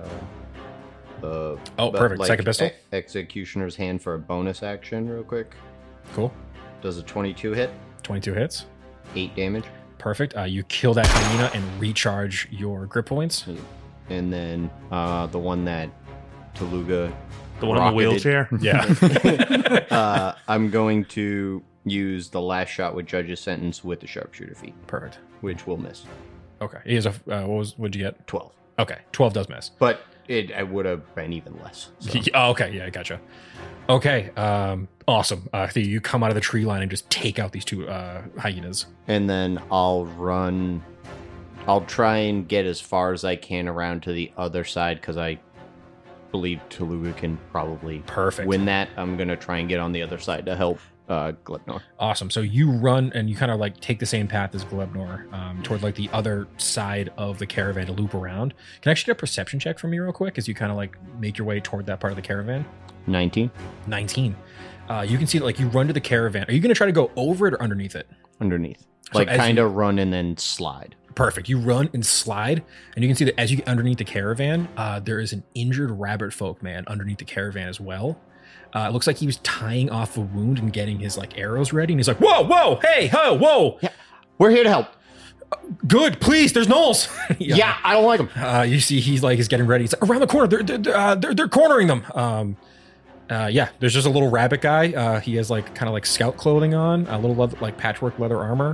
perfect. Second pistol? Executioner's Hand for a bonus action real quick. Cool. Does a 22 hit? 22 hits. 8 damage. Perfect. You kill that hyena and recharge your grip points. And then the one that Taluga... The one in the wheelchair? Yeah. I'm going to use the last shot with Judge's Sentence with the sharpshooter feat, Perfect. which will miss. Okay. He is a what'd you get? 12. Okay. 12 does miss. But it would have been even less. So. Oh, okay. Yeah, I gotcha. Okay. Awesome. Theo, you come out of the tree line and just take out these two hyenas. And then I'll run. I'll try and get as far as I can around to the other side because I believe Taluga can probably Perfect. win that. I'm going to try and get on the other side to help Glebnor. Awesome. So you run and you kind of like take the same path as Glebnor toward like the other side of the caravan to loop around. Can I actually get a perception check from you real quick as you kind of like make your way toward that part of the caravan? 19. 19. You can see that like you run to the caravan. Are you going to try to go over it or underneath it? Underneath. So Like as kind of run and then slide. Perfect. You run and slide, and you can see that as you get underneath the caravan, there is an injured rabbit folk man underneath the caravan as well. It looks like he was tying off a wound and getting his like arrows ready, and he's like, "Whoa, whoa, hey, ho, whoa, Yeah. We're here to help. good, please, there's gnolls." Yeah, I don't like them. You see, he's like is getting ready. He's like, around the corner. They're cornering them. Yeah, there's just a little rabbit guy. He has like kind of like scout clothing on, a little like patchwork leather armor.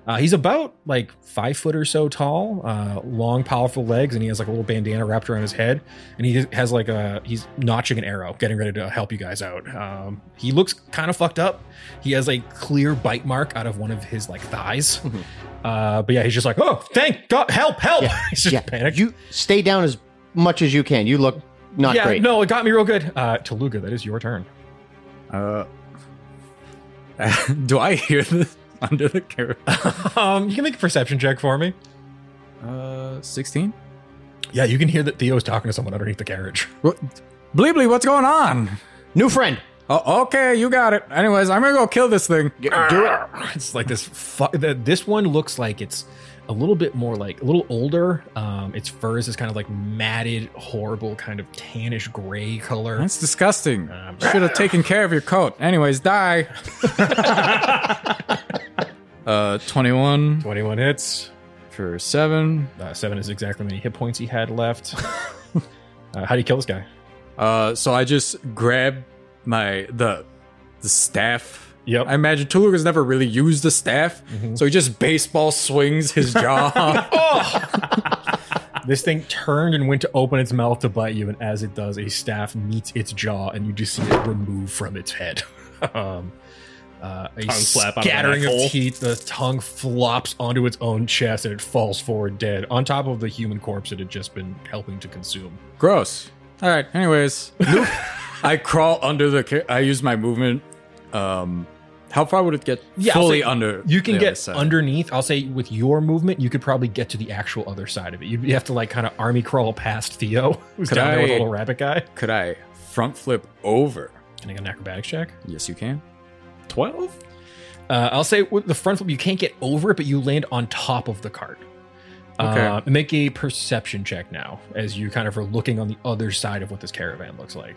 He's about like 5 foot or so tall, long, powerful legs, and he has like a little bandana wrapped around his head. And he has like he's notching an arrow, getting ready to help you guys out. He looks kind of fucked up. He has a clear bite mark out of one of his like thighs. But yeah, he's just like, oh, thank God, help. He's just panicked. You stay down as much as you can. You look not great. No, it got me real good. Taluga, that is your turn. Do I hear this under the carriage? You can make a perception check for me. 16? Yeah, you can hear that Theo's talking to someone underneath the carriage. Bleebly, what's going on? New friend. Oh, okay, you got it. Anyways, I'm gonna go kill this thing. Do it. It's like this. This one looks like it's a little bit more like a little older. Its fur is this kind of like matted, horrible kind of tannish gray color. That's disgusting. Should have taken care of your coat. Anyways, die. 21 21 hits. for 7. 7 is exactly how many hit points he had left. How do you kill this guy? So I just grab the staff. Yep. I imagine Tuluga's never really used the staff, so he just baseball swings his jaw. This thing turned and went to open its mouth to bite you, and as it does, a staff meets its jaw, and you just see it remove from its head. A slap out of scattering an of asshole. teeth, the tongue flops onto its own chest, and it falls forward dead, on top of the human corpse it had just been helping to consume. Gross. All right. Anyways, I crawl under the. I use my movement. How far would it get Yeah, I'll fully say under? You can the other get side? underneath. I'll say with your movement, you could probably get to the actual other side of it. You have to like kind of army crawl past Theo, who's Could down there with a I- little rabbit guy. Could I front flip over? Can I get an acrobatics check? Yes, you can. 12. I'll say with the front flip, you can't get over it, but you land on top of the cart. Okay. Make a perception check now, as you kind of are looking on the other side of what this caravan looks like.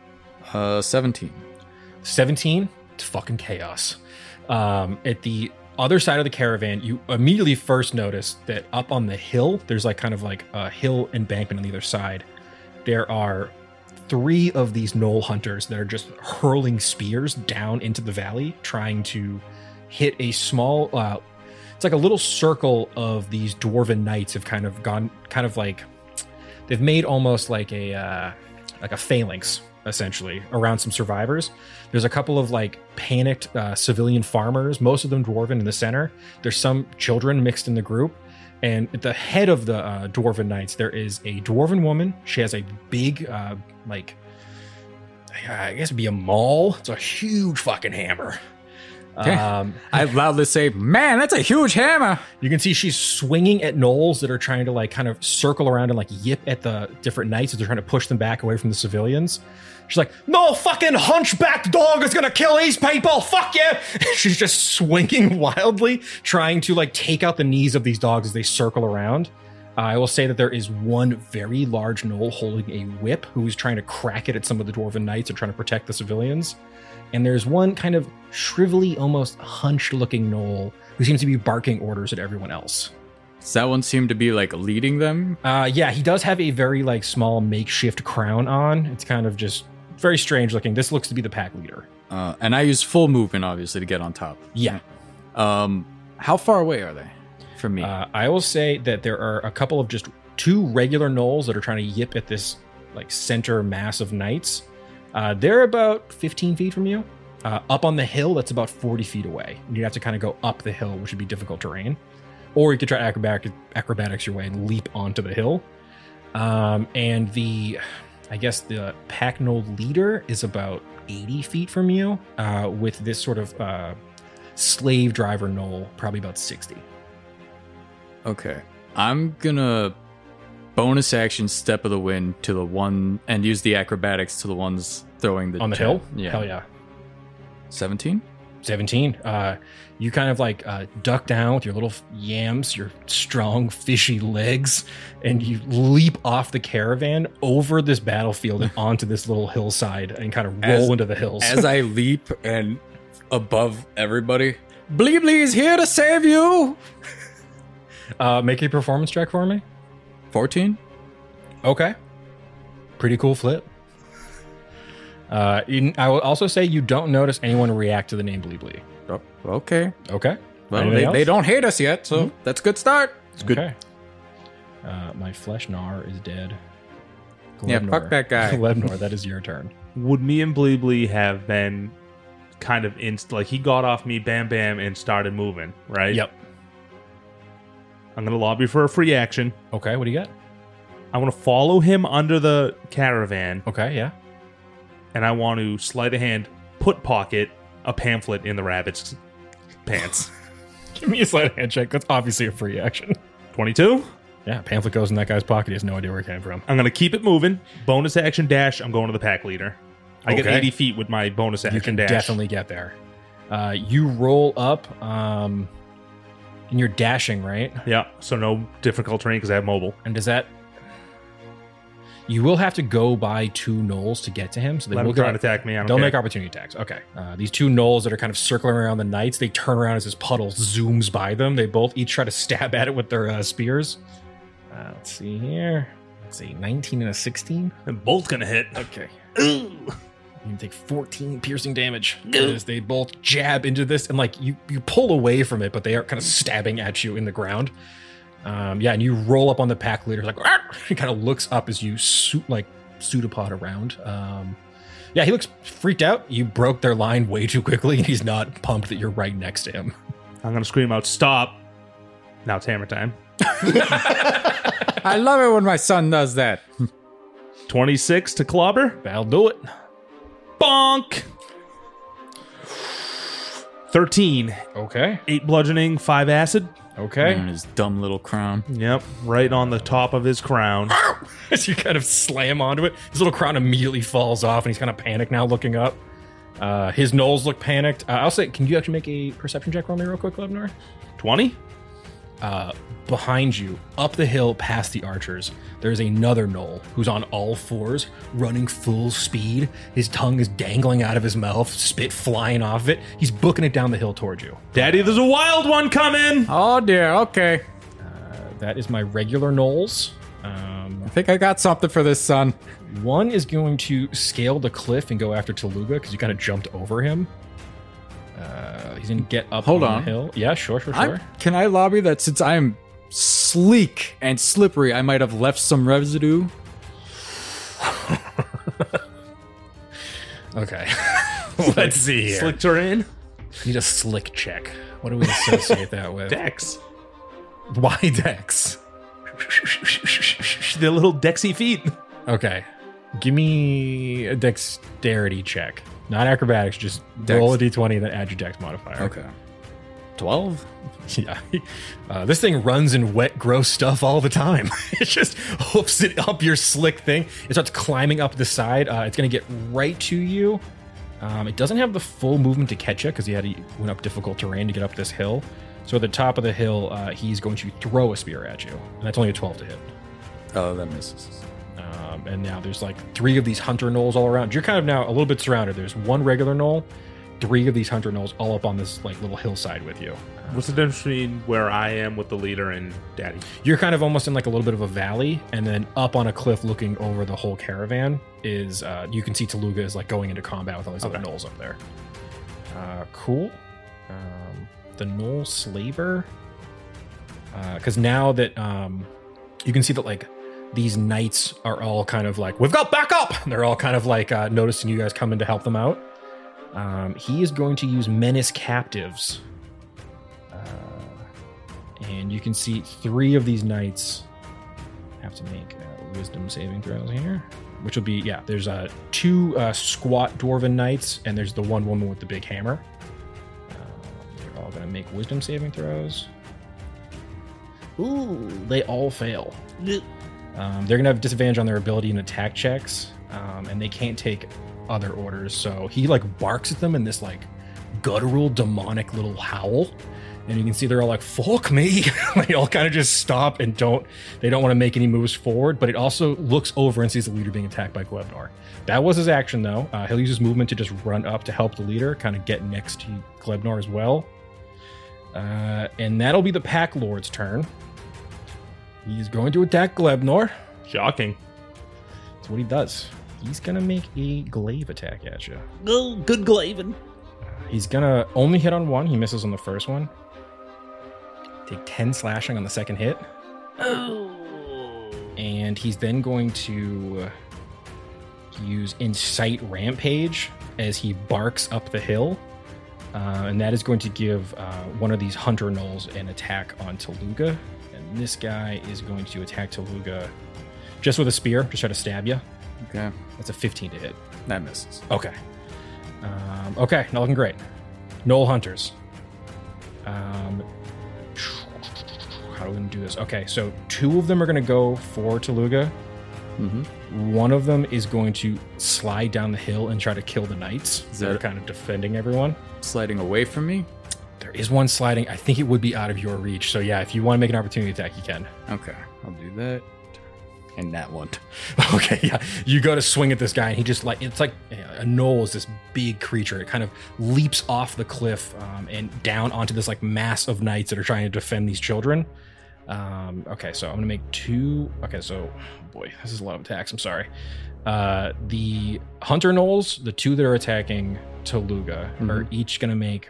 17. 17, it's fucking chaos. At the other side of the caravan, you immediately first notice that up on the hill, there's like kind of like a hill embankment on the other side. There are 3 of these knoll hunters that are just hurling spears down into the valley, trying to hit a small, it's like a little circle of these dwarven knights have kind of gone, kind of like, they've made almost like a phalanx, essentially, around some survivors. There's a couple of like panicked civilian farmers, most of them dwarven in the center. There's some children mixed in the group. And at the head of the dwarven knights, there is a dwarven woman. She has a big, like, I guess it'd be a maul. It's a huge fucking hammer. I loudly say, "Man, that's a huge hammer!" You can see she's swinging at gnolls that are trying to like kind of circle around and like yip at the different knights as they're trying to push them back away from the civilians. She's like, "No fucking hunchbacked dog is gonna kill these people! Fuck you!" She's just swinging wildly, trying to like take out the knees of these dogs as they circle around. I will say that there is one very large gnoll holding a whip who's trying to crack it at some of the dwarven knights and trying to protect the civilians. And there's one kind of shrivelly, almost hunched-looking gnoll who seems to be barking orders at everyone else. Does that one seem to be like leading them? Yeah, he does have a very like small makeshift crown on. It's kind of just very strange looking. This looks to be the pack leader. And I use full movement, obviously, to get on top. Yeah. How far away are they from me? I will say that there are a couple of just 2 regular gnolls that are trying to yip at this like center mass of knights. They're about 15 feet from you. Up on the hill, that's about 40 feet away. And you'd have to kind of go up the hill, which would be difficult terrain. Or you could try acrobatics your way and leap onto the hill. And the pack gnoll leader is about 80 feet from you, with this sort of slave driver gnoll probably about 60. Okay. I'm gonna bonus action step of the wind to the one and use the acrobatics to the ones throwing the On the jet. hill? Yeah. Hell yeah. 17? 17. You kind of like duck down with your little yams, your strong, fishy legs, and you leap off the caravan over this battlefield and onto this little hillside and kind of roll into the hills. As I leap and above everybody, Bleebly is here to save you! Make a performance check for me. 14? Okay. Pretty cool flip. I will also say you don't notice anyone react to the name Bleebly. Oh, okay. Okay. Well, Anything they else? don't hate us yet, so that's a good start. It's good. Okay. My flesh gnar is dead. Yeah, fuck that guy. Glebnor, that is your turn. Would me and Bleebly have been kind of like he got off me, bam, bam, and started moving, right? Yep. I'm going to lobby for a free action. Okay, what do you got? I want to follow him under the caravan, Okay, yeah. and I want to sleight of hand, pocket a pamphlet in the rabbit's pants. Give me a sleight of hand check. That's obviously a free action. 22. Yeah, pamphlet goes in that guy's pocket. He has no idea where it came from. I'm going to keep it moving. Bonus action dash. I'm going to the pack leader. I get Okay. 80 feet with my bonus action You can dash. definitely get there. You roll up, and you're dashing, right? Yeah, so no difficult terrain because I have mobile. And does that... You will have to go by 2 gnolls to get to him. So they Let will him try get, and attack me. I don't they'll care. make opportunity attacks. Okay. These 2 gnolls that are kind of circling around the knights, they turn around as this puddle zooms by them. They both each try to stab at it with their spears. Let's see here. Let's see, 19 and a 16. They're both going to hit. Okay. You can take 14 piercing damage. As they both jab into this, and like you pull away from it, but they are kind of stabbing at you in the ground. And you roll up on the pack leader, like he kind of looks up as you pseudopod around. He looks freaked out. You broke their line way too quickly, and he's not pumped that you're right next to him. I'm going to scream out, stop. Now it's hammer time. I love it when my son does that. 26 to clobber. That'll do it. Bonk. 13. Okay. 8 bludgeoning, 5 acid. Okay. And his dumb little crown. Yep, right on the top of his crown. As you kind of slam onto it, his little crown immediately falls off, and he's kind of panicked now, looking up. His gnolls look panicked. I'll say, can you actually make a perception check for me real quick, Glebnor? 20? Behind you, up the hill past the archers, there's another gnoll who's on all fours, running full speed. His tongue is dangling out of his mouth, spit flying off of it. He's booking it down the hill towards you. Daddy, there's a wild one coming! Oh dear, okay. That is my regular gnolls. I think I got something for this son. One is going to scale the cliff and go after Taluga because you kind of jumped over him. He's going to get up Hold on on. the hill. Yeah, sure. Can I lobby that since I'm sleek and slippery, I might have left some residue? Okay. Let's see here. Slicked her in. Need a slick check. What do we associate that with? Dex. Why Dex? The little Dexy feet. Okay. Give me a dexterity check. Not acrobatics, just roll a d20 and then add your dex modifier. Okay. 12? Yeah. This thing runs in wet, gross stuff all the time. It just hoofs it up your slick thing. It starts climbing up the side. It's going to get right to you. It doesn't have the full movement to catch you because went up difficult terrain to get up this hill. So at the top of the hill, he's going to throw a spear at you. And that's only a 12 to hit. Oh, that misses. And now there's like 3 of these hunter gnolls all around. You're kind of now a little bit surrounded. There's 1 regular gnoll, 3 of these hunter gnolls all up on this like little hillside with you. What's the difference between where I am with the leader and Daddy? You're kind of almost in like a little bit of a valley, and then up on a cliff looking over the whole caravan is you can see Taluga is like going into combat with all these other gnolls up there. Cool. The gnoll slaver, because now that you can see that like these knights are all kind of like, we've got backup. They're all kind of like noticing you guys coming to help them out. He is going to use menace captives. And you can see 3 of these knights have to make wisdom saving throws here. Which will be, there's 2 squat dwarven knights, and there's the 1 woman with the big hammer. They're all going to make wisdom saving throws. Ooh, they all fail. They're going to have disadvantage on their ability and attack checks, and they can't take other orders. So he like barks at them in this like guttural, demonic little howl, and you can see they're all like, "Fuck me!" They all kind of just stop and don't want to make any moves forward. But it also looks over and sees the leader being attacked by Glebnor. That was his action, though. He'll use his movement to just run up to help the leader, kind of get next to Glebnor as well. And that'll be the Pack Lord's turn. He's going to attack Glebnor. Shocking. That's what he does. He's going to make a glaive attack at you. Oh, good Glaven. He's going to only hit on 1. He misses on the first one. Take 10 slashing on the second hit. And he's then going to use Incite Rampage as he barks up the hill. And that is going to give one of these Hunter Gnolls an attack on Taluga. And this guy is going to attack Taluga just with a spear, just try to stab you. Okay. That's a 15 to hit. That misses. Okay. Okay, not looking great. Gnoll Hunters. How are we going to do this? Okay, so 2 of them are going to go for Taluga. Mm-hmm. One of them is going to slide down the hill and try to kill the knights. Is They're that- kind of defending everyone. Sliding away from me? There is one sliding. I think it would be out of your reach. So yeah, if you want to make an opportunity attack, you can. Okay, I'll do that. And that one. Okay, yeah. You go to swing at this guy, and he just it's like a gnoll is this big creature. It kind of leaps off the cliff and down onto this like mass of knights that are trying to defend these children. Okay, so I'm gonna make 2. Okay, so boy, this is a lot of attacks. I'm sorry. The Hunter Gnolls, the 2 that are attacking Taluga, are each gonna make.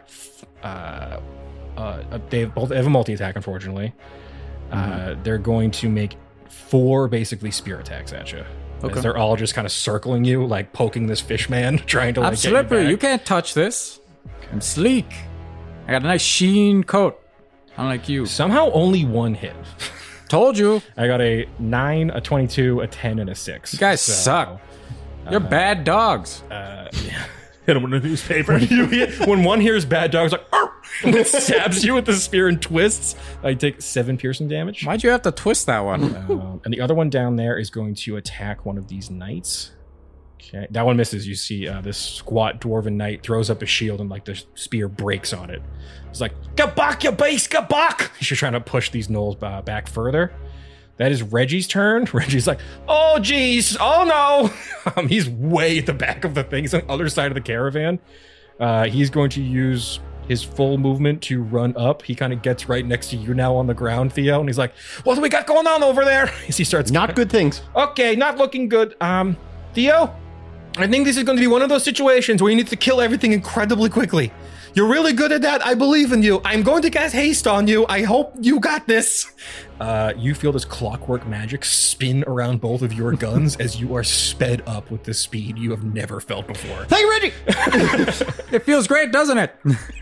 They have a multi attack, unfortunately. They're going to make 4 basically spear attacks at you. Okay. As they're all just kind of circling you, like poking this fish man, trying to like I'm get slippery. you You back. can't touch this. I'm sleek. I got a nice sheen coat. Unlike you. Somehow only 1 hit. Told you. I got a 9, a 22, a 10, and a 6. You guys suck. You're bad dogs. Hit him with a newspaper. When one hears bad dog, it's like, "Arr!" and it stabs you with the spear and twists. I take 7 piercing damage. Why'd you have to twist that one? And the other one down there is going to attack one of these knights. Okay, that one misses. You see this squat dwarven knight throws up his shield and like the spear breaks on it. It's like, get back, you beast, get back! She's trying to push these gnolls back further. That is Reggie's turn. Reggie's like, oh geez, oh no! He's way at the back of the thing. He's on the other side of the caravan. He's going to use his full movement to run up. He kind of gets right next to you now on the ground, Theo, and he's like, what do we got going on over there? As he starts Not good things. Okay, not looking good. Theo, I think this is going to be one of those situations where you need to kill everything incredibly quickly. You're really good at that. I believe in you. I'm going to cast haste on you. I hope you got this. You feel this clockwork magic spin around both of your guns as you are sped up with the speed you have never felt before. Hey, Reggie! It feels great, doesn't it?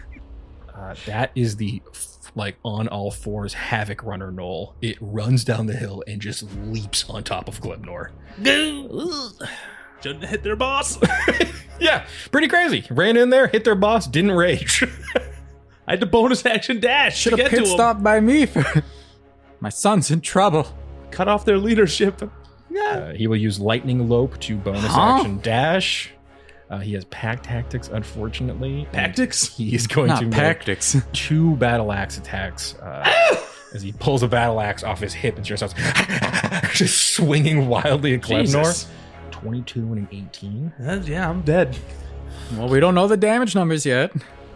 That is the like on all fours Havoc Runner Gnoll. It runs down the hill and just leaps on top of Glebnor. Shouldn't have hit their boss. Yeah, pretty crazy. Ran in there, hit their boss, didn't rage. I had to bonus action dash Should to have get pit to him. stopped by me. My son's in trouble. Cut off their leadership. He will use Lightning Lope to bonus action dash. He has Pack Tactics, unfortunately. Tactics? He is going to Not make tactics. 2 battle axe attacks as he pulls a battle axe off his hip and just starts just swinging wildly at Glebnor. Jesus. 22 and an 18. Yeah, I'm dead. Well, we don't know the damage numbers yet.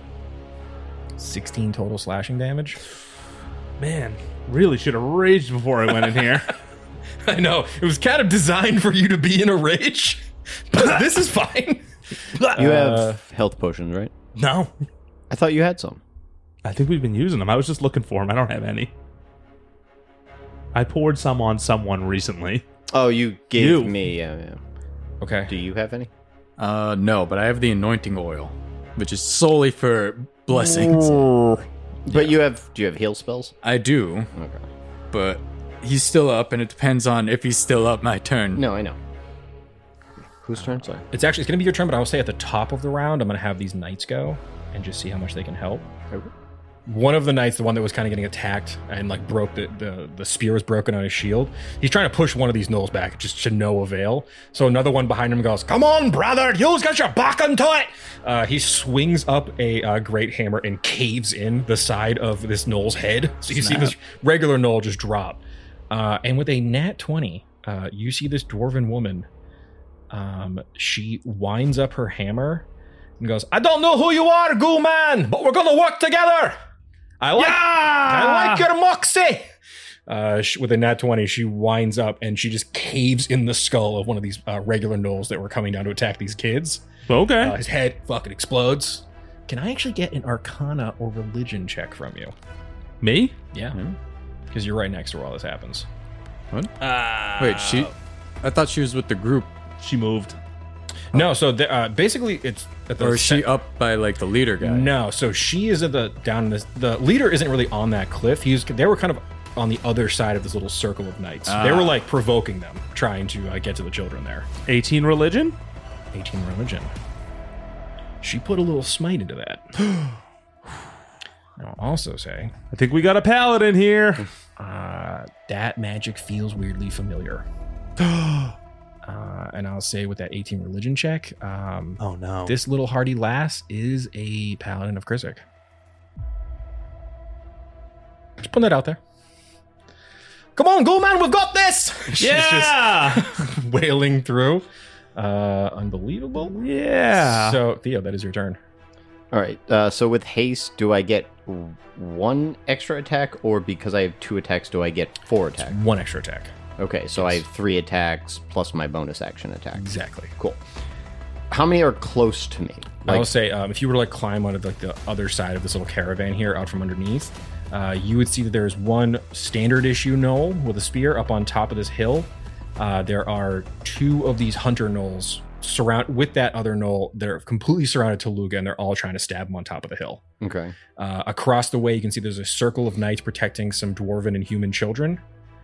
16 total slashing damage. Man, really should have raged before I went in here. I know. It was kind of designed for you to be in a rage, but this is fine. You have health potions, right? No. I thought you had some. I think we've been using them. I was just looking for them. I don't have any. I poured some on someone recently. Oh, you gave You. me. Yeah. Okay. Do you have any? No, but I have the anointing oil, which is solely for blessings. But you have. Do you have heal spells? I do, Okay. but he's still up, and it depends on if he's still up my turn. No, I know. Whose turn? Sorry. It's going to be your turn, but I will say at the top of the round, I'm going to have these knights go and just see how much they can help. One of the knights, the one that was kind of getting attacked and like broke the spear was broken on his shield. He's trying to push one of these gnolls back, just to no avail. So another one behind him goes, "Come on, brother, you've got your back into it." He swings up a great hammer and caves in the side of this gnoll's head. So you see this regular gnoll just drop. And with a nat 20, you see this dwarven woman. She winds up her hammer and goes, "I don't know who you are, ghoul man, but we're gonna work together. I like your moxie." With a nat 20, she winds up and she just caves in the skull of one of these regular gnolls that were coming down to attack these kids. Okay. His head fucking explodes. Can I actually get an Arcana or Religion check from you? Me? Yeah. Because you're right next to where all this happens. Wait, I thought she was with the group. She moved. No, so basically it's at the Or is she up by like the leader guy? No, so she is at the leader isn't really on that cliff. They were kind of on the other side of this little circle of knights. They were like provoking them, trying to get to the children there. 18 religion? 18 religion. She put a little smite into that. I'll also say I think we got a paladin here. that magic feels weirdly familiar. And I'll say with that 18 religion check, Oh no. this little hardy lass is a paladin of Krizik. Just putting that out there. Come on, go man, we've got this! She's Yeah! just wailing through. Unbelievable. Yeah. So, Theo, that is your turn. All right. So with haste, do I get 1 extra attack, or because I have 2 attacks, do I get 4 attacks? One extra attack. Okay, so I have 3 attacks plus my bonus action attack. Exactly. Cool. How many are close to me? I'll say if you were to like climb out of like the other side of this little caravan here, out from underneath, you would see that there's one standard issue gnoll with a spear up on top of this hill. There are 2 of these hunter gnolls with that other gnoll. They're completely surrounded Taluga, and they're all trying to stab him on top of the hill. Okay. Across the way, you can see there's a circle of knights protecting some dwarven and human children.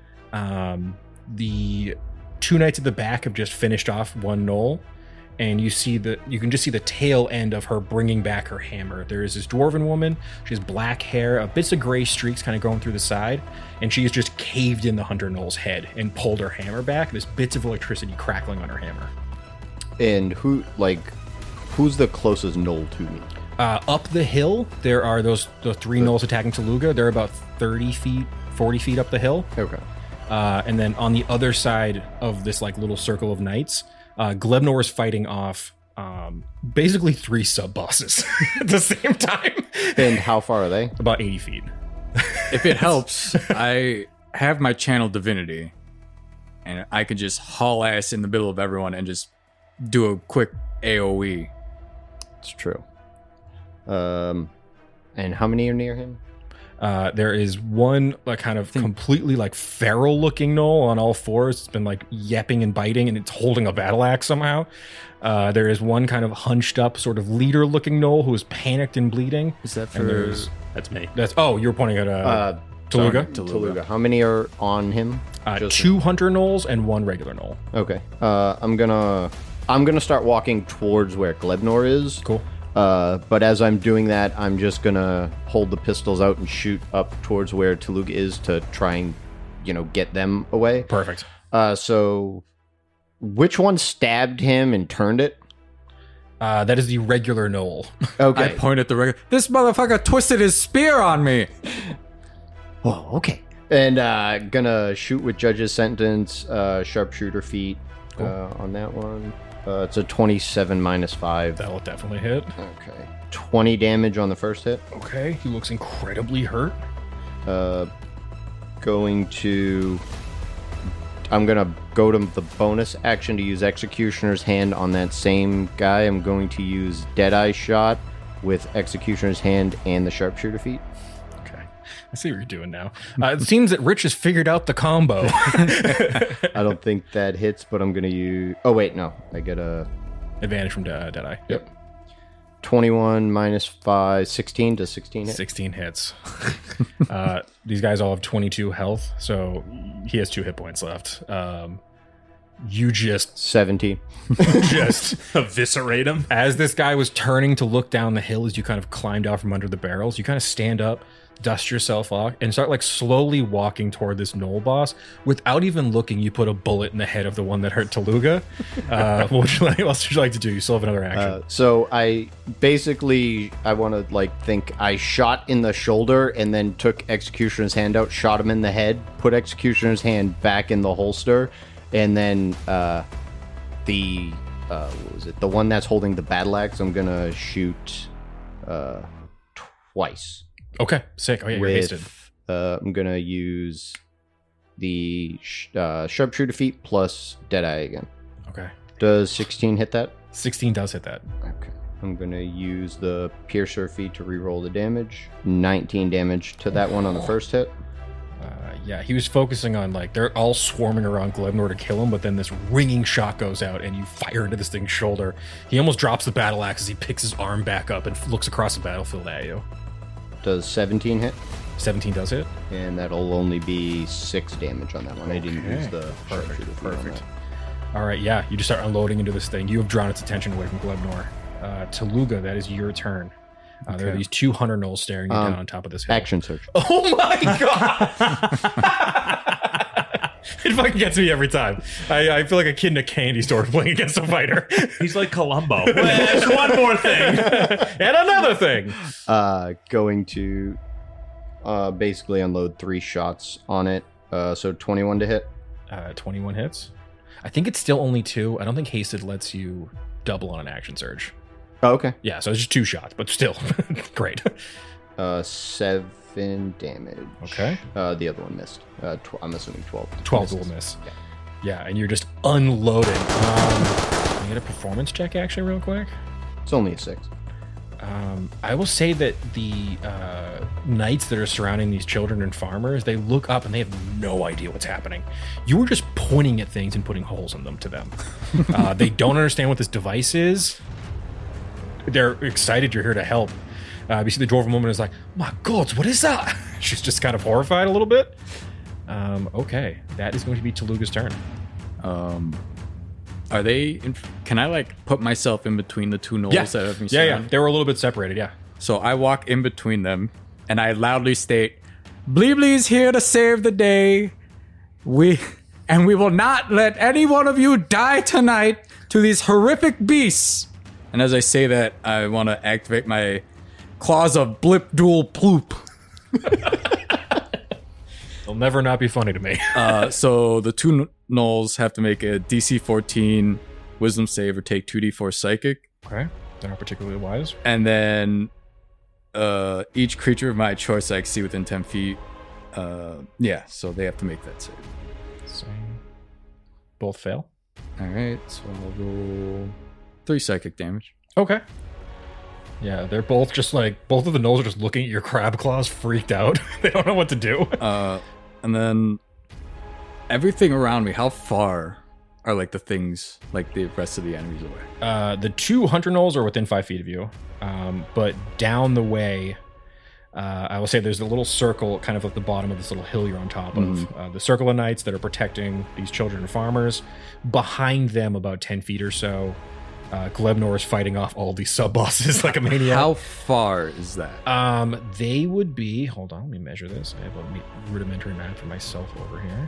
The 2 knights at the back have just finished off one gnoll, and you can just see the tail end of her bringing back her hammer. There is this dwarven woman. She has black hair, bits of gray streaks kind of going through the side, and she has just caved in the hunter gnoll's head and pulled her hammer back. There's bits of electricity crackling on her hammer. And who's the closest gnoll to me? Up the hill, there are the 3 gnolls attacking Taluga. They're about 30 feet, 40 feet up the hill. Okay. And then on the other side of this like little circle of knights, Glebnor is fighting off basically 3 sub-bosses at the same time. And how far are they? About 80 feet. If it helps, I have my channel divinity, and I could just haul ass in the middle of everyone and just do a quick AoE. It's true. And how many are near him? There is one like kind of completely like feral looking gnoll on all fours. It's been like yapping and biting, and it's holding a battle axe somehow. There is one kind of hunched up sort of leader looking gnoll who is panicked and bleeding. Is that And there's That's me. you were pointing at Taluga. Taluga. How many are on him? 2 hunter gnolls and 1 regular gnoll. Okay. I'm gonna start walking towards where Glebnor is. Cool. But as I'm doing that, I'm just gonna hold the pistols out and shoot up towards where Taluga is to try and, get them away. Perfect. So which one stabbed him and turned it? That is the regular gnoll. Okay. I point at the regular. This motherfucker twisted his spear on me. Oh, okay. And gonna shoot with Judge's Sentence, sharpshooter feat on that one. It's a 27 minus 5. That'll definitely hit. Okay. 20 damage on the first hit. Okay, he looks incredibly hurt. I'm gonna go to the bonus action to use Executioner's Hand on that same guy. I'm going to use Deadeye Shot with Executioner's Hand and the sharpshooter feat. Okay, I see what you're doing now. It seems that Rich has figured out the combo. I don't think that hits, but I'm gonna use. Oh wait, no, I get a Advantage from Deadeye. Yep. 21 minus 5, 16 to 16 hit. 16 hits. These guys all have 22 health, so he has 2 hit points left. You just 17. Eviscerate him. as this guy was turning to look down the hill, as you kind of climbed out from under the barrels, you kind of stand up, dust yourself off, and start like slowly walking toward this gnoll boss. Without even looking, you put a bullet in the head of the one that hurt Taluga. What else would you like to do? You still have another action. So I want to think I shot in the shoulder and then took Executioner's Hand out, shot him in the head, put Executioner's Hand back in the holster, and then the one that's holding the battle axe, I'm gonna shoot twice. Okay, sick. Oh yeah, you're hasted. I'm gonna use the sharpshooter feat plus Deadeye again. Okay. Does 16 hit that? 16 does hit that. Okay. I'm going to use the Piercer feat to reroll the damage. 19 damage to that one on the first hit. Yeah, he was focusing on, like, they're all swarming around Glebnor to kill him, but then this ringing shot goes out and you fire into this thing's shoulder. He almost drops the battle axe as he picks his arm back up and looks across the battlefield at you. Does 17 hit? 17 does hit. And that'll only be 6 damage on that one. I didn't use the sharpshooter feat on that. All right, yeah, you just start unloading into this thing. You have drawn its attention away from Glebnor. Taluga, that is your turn. There are these 2 hunter gnolls staring you down on top of this hill. Action search. Oh my god! It fucking gets me every time. I feel like a kid in a candy store playing against a fighter. He's like Columbo. There's one more thing. And another thing. Going to basically unload 3 shots on it. So 21 to hit. 21 hits. I think it's still only 2. I don't think Hasted lets you double on an action surge. Oh, okay. Yeah, so it's just 2 shots, but still great. 7 damage. Okay. The other one missed. I'm assuming 12. 12 will miss. Yeah, and you're just unloading. Can I get a performance check actually real quick? It's only a 6. I will say that the knights that are surrounding these children and farmers, they look up and they have no idea what's happening. You were just pointing at things and putting holes in them to them. They don't understand what this device is. They're excited you're here to help. You see the dwarven woman is like, my god, what is that? She's just kind of horrified a little bit. Okay, that is going to be Taluga's turn. Are they? Can I like put myself in between the 2 gnolls that have me surrounded? Yeah. They were a little bit separated, yeah. So I walk in between them, and I loudly state, "Bleebly is here to save the day. We will not let any one of you die tonight to these horrific beasts." And as I say that, I want to activate my claws of blip dual ploop. They'll never not be funny to me. So the 2 gnolls have to make a DC 14 wisdom save or take 2d4 psychic. Okay, they're not particularly wise. And then each creature of my choice I can see within 10 feet. So they have to make that save. Same. Both fail. All right, so I'll roll 3 psychic damage. Okay. Yeah, they're both just like, both of the gnolls are just looking at your crab claws freaked out. They don't know what to do. And then everything around me, how far are like the things, like the rest of the enemies away? The 2 hunter gnolls are within 5 feet of you. But down the way, I will say there's a little circle kind of at the bottom of this little hill you're on top of. The circle of knights that are protecting these children and farmers. Behind them, about 10 feet or so, Glebnor is fighting off all these sub-bosses like a maniac. How far is that? They would be... Hold on, let me measure this. I have a rudimentary map for myself over here.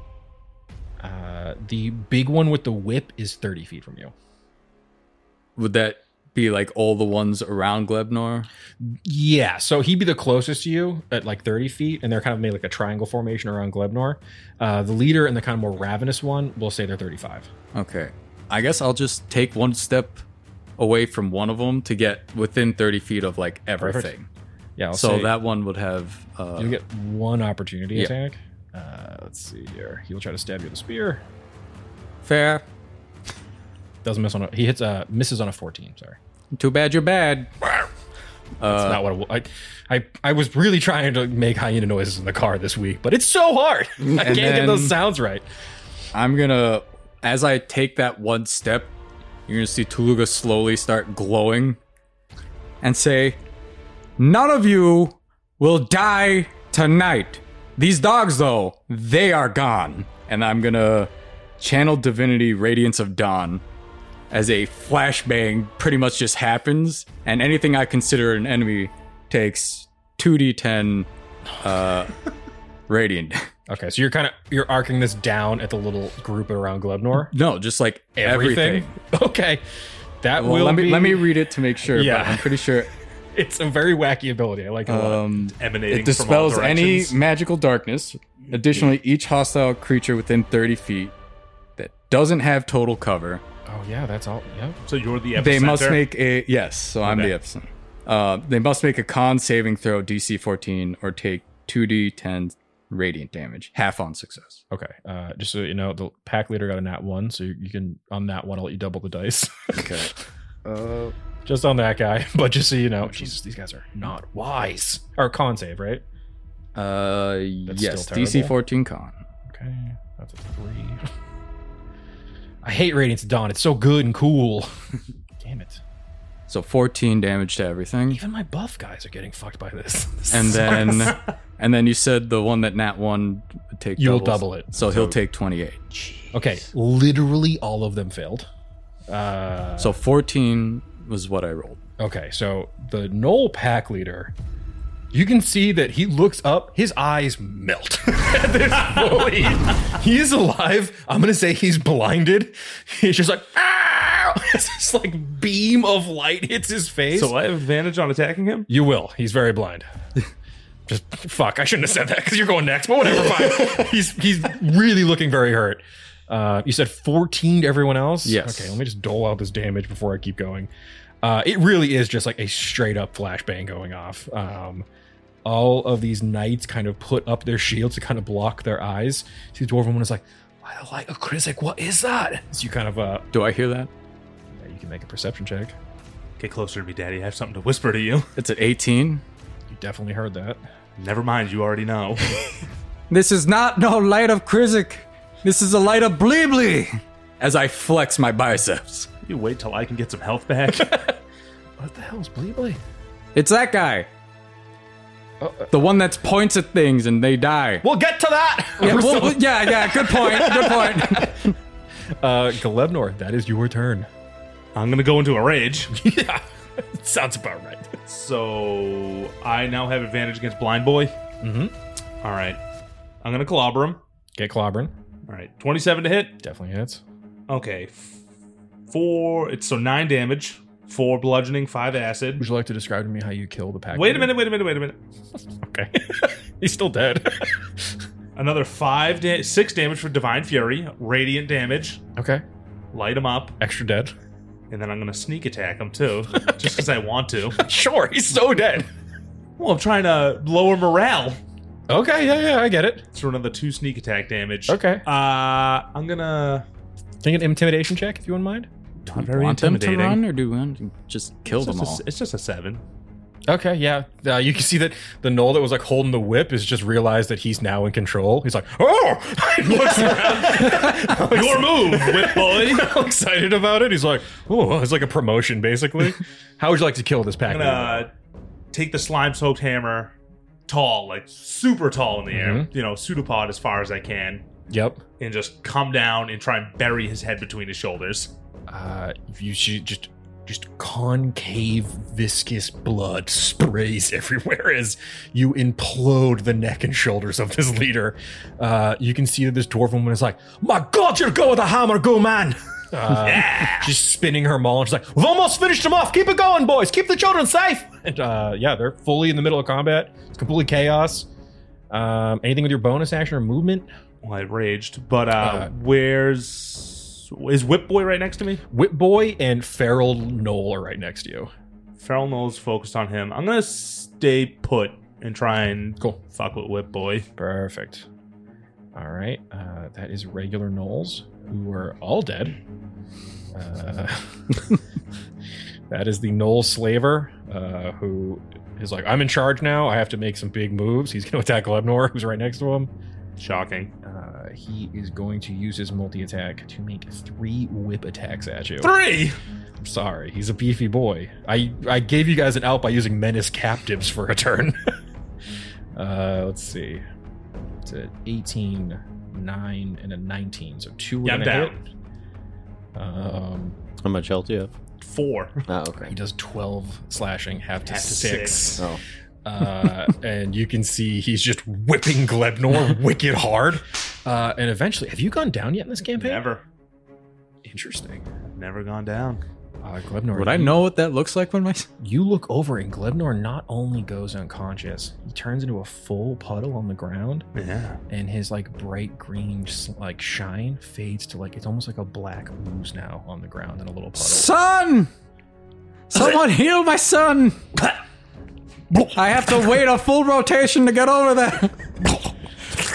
The big one with the whip is 30 feet from you. Would that be like all the ones around Glebnor? Yeah, so he'd be the closest to you at like 30 feet, and they're kind of made like a triangle formation around Glebnor. The leader and the kind of more ravenous one, we'll say they're 35. Okay. I guess I'll just take 1 step away from one of them to get within 30 feet of like everything. Perfect. Yeah, so that one would have... you get 1 opportunity attack. Let's see here. He'll try to stab you with a spear. Fair. Doesn't miss on a... He hits misses on a 14, sorry. Too bad you're bad. That's not what I was really trying to make hyena noises in the car this week, but it's so hard. I can't get those sounds right. I'm gonna... As I take that 1 step, you're going to see Taluga slowly start glowing and say, "None of you will die tonight. These dogs, though, they are gone." And I'm going to channel Divinity Radiance of Dawn as a flashbang pretty much just happens, and anything I consider an enemy takes 2d10 radiant. Okay, so you're arcing this down at the little group around Glebnor? No, just like everything. Okay. That let me read it to make sure, but I'm pretty sure it's a very wacky ability. I like it a lot. Emanating it dispels from all any directions. magical darkness. Additionally, each hostile creature within 30 feet that doesn't have total cover. Oh yeah, that's all. Yep. So you're the epicenter? They must make a... Yes, so I'm the epicenter. They must make a con saving throw DC 14 or take 2d10 radiant damage, half on success. Okay. Just so you know, the pack leader got a nat 1, so you can, on that one, I'll let you double the dice. Okay. just on that guy. But just so you know, Jesus, these guys are not wise. Or con save, right? Yes, still DC terrible. 14 con. Okay, that's a 3. I hate Radiance Dawn. It's so good and cool. Damn it. So 14 damage to everything. Even my buff guys are getting fucked by this. This And sucks. then you said the one that Nat 1 would take You'll doubles. double it. So he'll take 28. Okay, literally all of them failed. So 14 was what I rolled. Okay, so the Knoll pack leader, you can see that he looks up, his eyes melt. He is alive. I'm gonna say he's blinded. He's just like, ow! This like beam of light hits his face. So I have advantage on attacking him? You will. He's very blind. Just fuck. I shouldn't have said that because you're going next. But whatever. Fine. He's really looking very hurt. You said 14 to everyone else. Yes. Okay. Let me just dole out this damage before I keep going. It really is just like a straight up flashbang going off. All of these knights kind of put up their shields to kind of block their eyes. See, the dwarven woman is like, "By the light of Krizik, what is that?" So you kind of Do I hear that? yeah, you can make a perception check. Get closer to me, Daddy. I have something to whisper to you. It's at 18. You definitely heard that. Never mind, you already know. This is not no light of Krizik. This is a light of Bleebly. As I flex my biceps. You wait till I can get some health back. What the hell is Bleebly? It's that guy. The one that points at things and they die. We'll get to that. Yeah, good point. Good point. Glebnor, that is your turn. I'm gonna go into a rage. Yeah, sounds about right. So I now have advantage against Blind Boy. Mm-hmm. All right. I'm gonna clobber him. Get clobbering. All right. 27 to hit. Definitely hits. Okay. 9 damage. 4 bludgeoning, 5 acid. Would you like to describe to me how you kill the pack? Wait a minute. Okay. He's still dead. Another 6 damage for Divine Fury. Radiant damage. Okay. Light him up. Extra dead. And then I'm going to sneak attack him too. Just because I want to. Sure, he's so dead. Well, I'm trying to lower morale. Okay, yeah, I get it. So another 2 sneak attack damage. Okay. I'm going to... Can you get an intimidation check if you wouldn't mind? Not very Want them to intimidating. run, or do we want to just kill them all? It's just a 7. Okay, yeah. You can see that the Knoll that was like holding the whip is just realized that he's now in control. He's like, oh! He looks around. Your move, whip boy. All excited about it. He's like, oh, it's like a promotion, basically. How would you like to kill this pack? I'm gonna take the slime-soaked hammer tall, like super tall in the air. You know, pseudopod as far as I can. Yep. And just come down and try and bury his head between his shoulders. You should just concave viscous blood sprays everywhere as you implode the neck and shoulders of this leader. You can see that this dwarf woman is like, my God, you'll go with a hammer, go man. She's spinning her maul and she's like, we've almost finished them off. Keep it going, boys. Keep the children safe. And yeah, they're fully in the middle of combat. It's complete chaos. Anything with your bonus action or movement? Well, I raged, but is Whip Boy right next to me? Whip Boy and Feral Knoll are right next to you. Feral Knoll's focused on him. I'm gonna stay put and try and fuck with Whip Boy. Perfect. All right. That is regular Knolls, who are all dead. That is the Knoll Slaver, who is like, I'm in charge now. I have to make some big moves. He's going to attack Glebnor, who's right next to him. Shocking. He is going to use his multi-attack to make 3 whip attacks at you. 3! I'm sorry. He's a beefy boy. I gave you guys an out by using menace captives for a turn. Let's see. It's an 18, 9, and a 19. So 2 Yeah, and I'm a down. hit. How much health do you have? 4. Oh, okay. He does 12 slashing, half to Half to 6. 6. Oh. And you can see he's just whipping Glebnor wicked hard. And eventually, have you gone down yet in this campaign? Never. Interesting. Never gone down. Glebnor, Would I know what that looks like when my... You look over and Glebnor not only goes unconscious, he turns into a full puddle on the ground, Yeah. and his like bright green like shine fades to like it's almost like a black ooze now on the ground in a little puddle. Son! Someone heal my son! I have to wait a full rotation to get over there.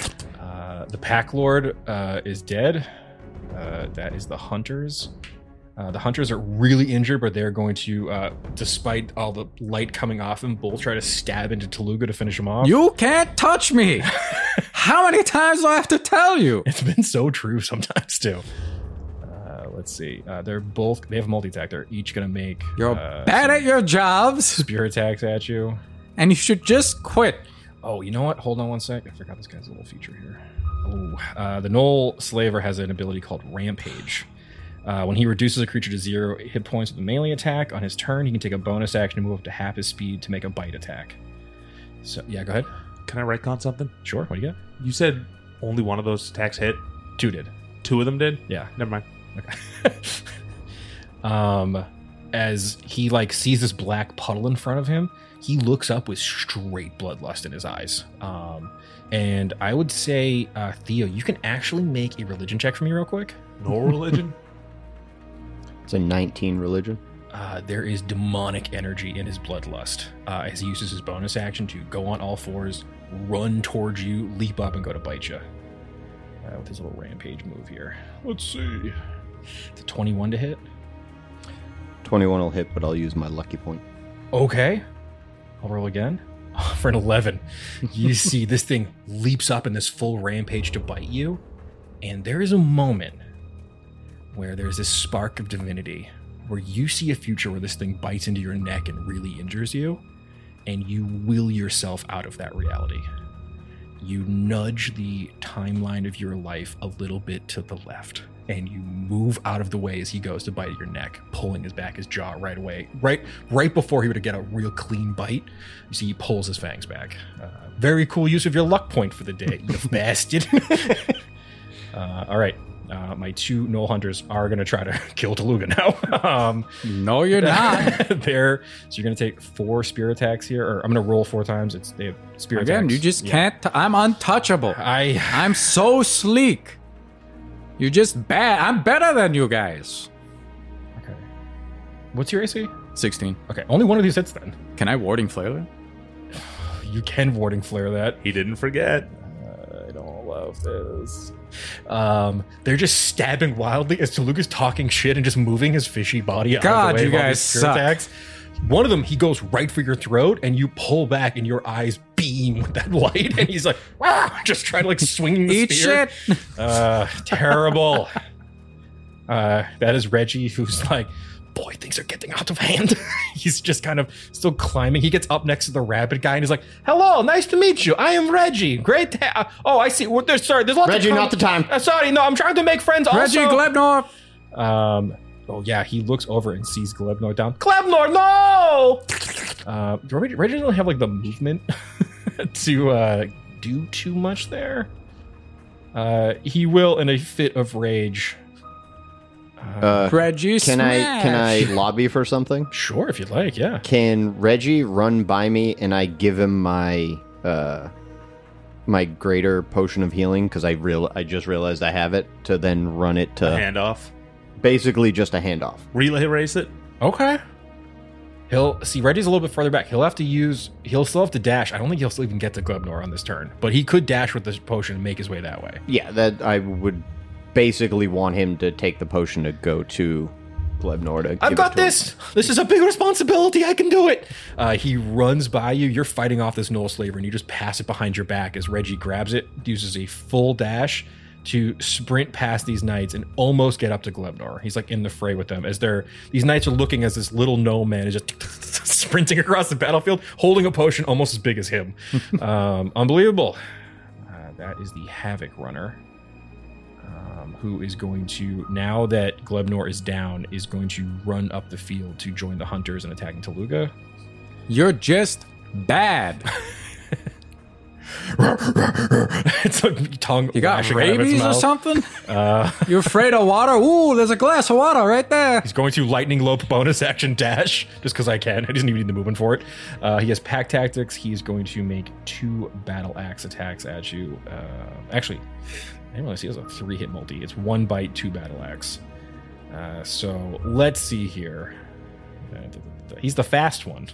The Pack Lord is dead. That is the hunters. The hunters are really injured, but they're going to, despite all the light coming off them, both try to stab into Taluga to finish him off. You can't touch me! How many times do I have to tell you? It's been so true sometimes, too. Let's see. They have multi-attack. They're each going to make... You're bad at your jobs, spear attacks at you. and you should just quit. Oh, you know what? Hold on one sec. I forgot this guy's a little feature here. Oh, the Gnoll Slaver has an ability called Rampage. When he reduces a creature to 0 hit points with a melee attack, on his turn, he can take a bonus action to move up to half his speed to make a bite attack. So, yeah, go ahead. Can I retcon something? Sure. What do you got? You said only one of those attacks hit. 2 did. 2 of them did? Yeah. Never mind. Okay. As he sees this black puddle in front of him, he looks up with straight bloodlust in his eyes. And I would say, Theo, you can actually make a religion check for me real quick. No religion? It's a 19 religion. There is demonic energy in his bloodlust as he uses his bonus action to go on all fours, run towards you, leap up, and go to bite you. With his little rampage move here. Let's see. It's a 21 to hit. 21 will hit, but I'll use my lucky point. Okay. I'll roll again. For an 11. You see this thing leaps up in this full rampage to bite you. And there is a moment where there's this spark of divinity where you see a future where this thing bites into your neck and really injures you. And you will yourself out of that reality. You nudge the timeline of your life a little bit to the left. And you move out of the way as he goes to bite at your neck, pulling his jaw right away. Right before he would get a real clean bite, you see he pulls his fangs back. Very cool use of your luck point for the day, you bastard. All right. My 2 Gnoll Hunters are going to try to kill Taluga now. No, you're not. So you're going to take 4 spear attacks here, or I'm going to roll 4 times. They have spear Again, attacks. you just can't. I'm untouchable. I'm so sleek. You're just bad. I'm better than you guys. Okay. What's your AC? 16. Okay, only one of these hits then. Can I warding flare that? You can warding flare that. He didn't forget. I don't love this. They're just stabbing wildly as Taluga's talking shit and just moving his fishy body out God, of the way you of all guys these spear suck. attacks. One of them, he goes right for your throat, and you pull back, and your eyes beam with that light, and he's like, wow, just trying to swinging the Eat spear. shit. Terrible. That is Reggie, who's like, boy, things are getting out of hand. He's just kind of still climbing. He gets up next to the rabbit guy, and he's like, hello, nice to meet you. I am Reggie. Great to oh, I see. Sorry, there's lots Reggie, of not the time. Sorry, no, I'm trying to make friends also. Reggie Glebnor. Oh, yeah, he looks over and sees Glebnor down. Glebnor, no! Reggie doesn't have, the movement to do too much there. He will, in a fit of rage... Reggie Can I lobby for something? Sure, if you'd like, yeah. Can Reggie run by me and I give him my my greater potion of healing because I just realized I have it to then run it to Handoff. basically just a handoff. Relay race it. Okay. Reggie's a little bit further back. He'll still have to dash. I don't think he'll still even get to Glebnor on this turn, but he could dash with this potion and make his way that way. Yeah, that I would basically want him to take the potion to go to Glebnor to I've give got it to this. him. This is a big responsibility. I can do it. He runs by you. You're fighting off this Gnoll Slaver, and you just pass it behind your back as Reggie grabs it, uses a full dash to sprint past these knights and almost get up to Glebnor. He's in the fray with them as these knights are looking as this little gnome man is just sprinting across the battlefield, holding a potion almost as big as him. Unbelievable. That is the Havoc Runner. Who is going to, now that Glebnor is down, is going to run up the field to join the hunters and attacking Taluga. You're bad. It's tongue You got lashing out of its rabies or mouth. something? You're afraid of water? Ooh, there's a glass of water right there. He's going to lightning lope bonus action dash just because I can. I doesn't even need the movement for it. He has pack tactics. He's going to make 2 battle axe attacks at you. Actually, I didn't realize he has a 3-hit multi. It's 1 bite, 2 battle axe. So let's see here. He's the fast one.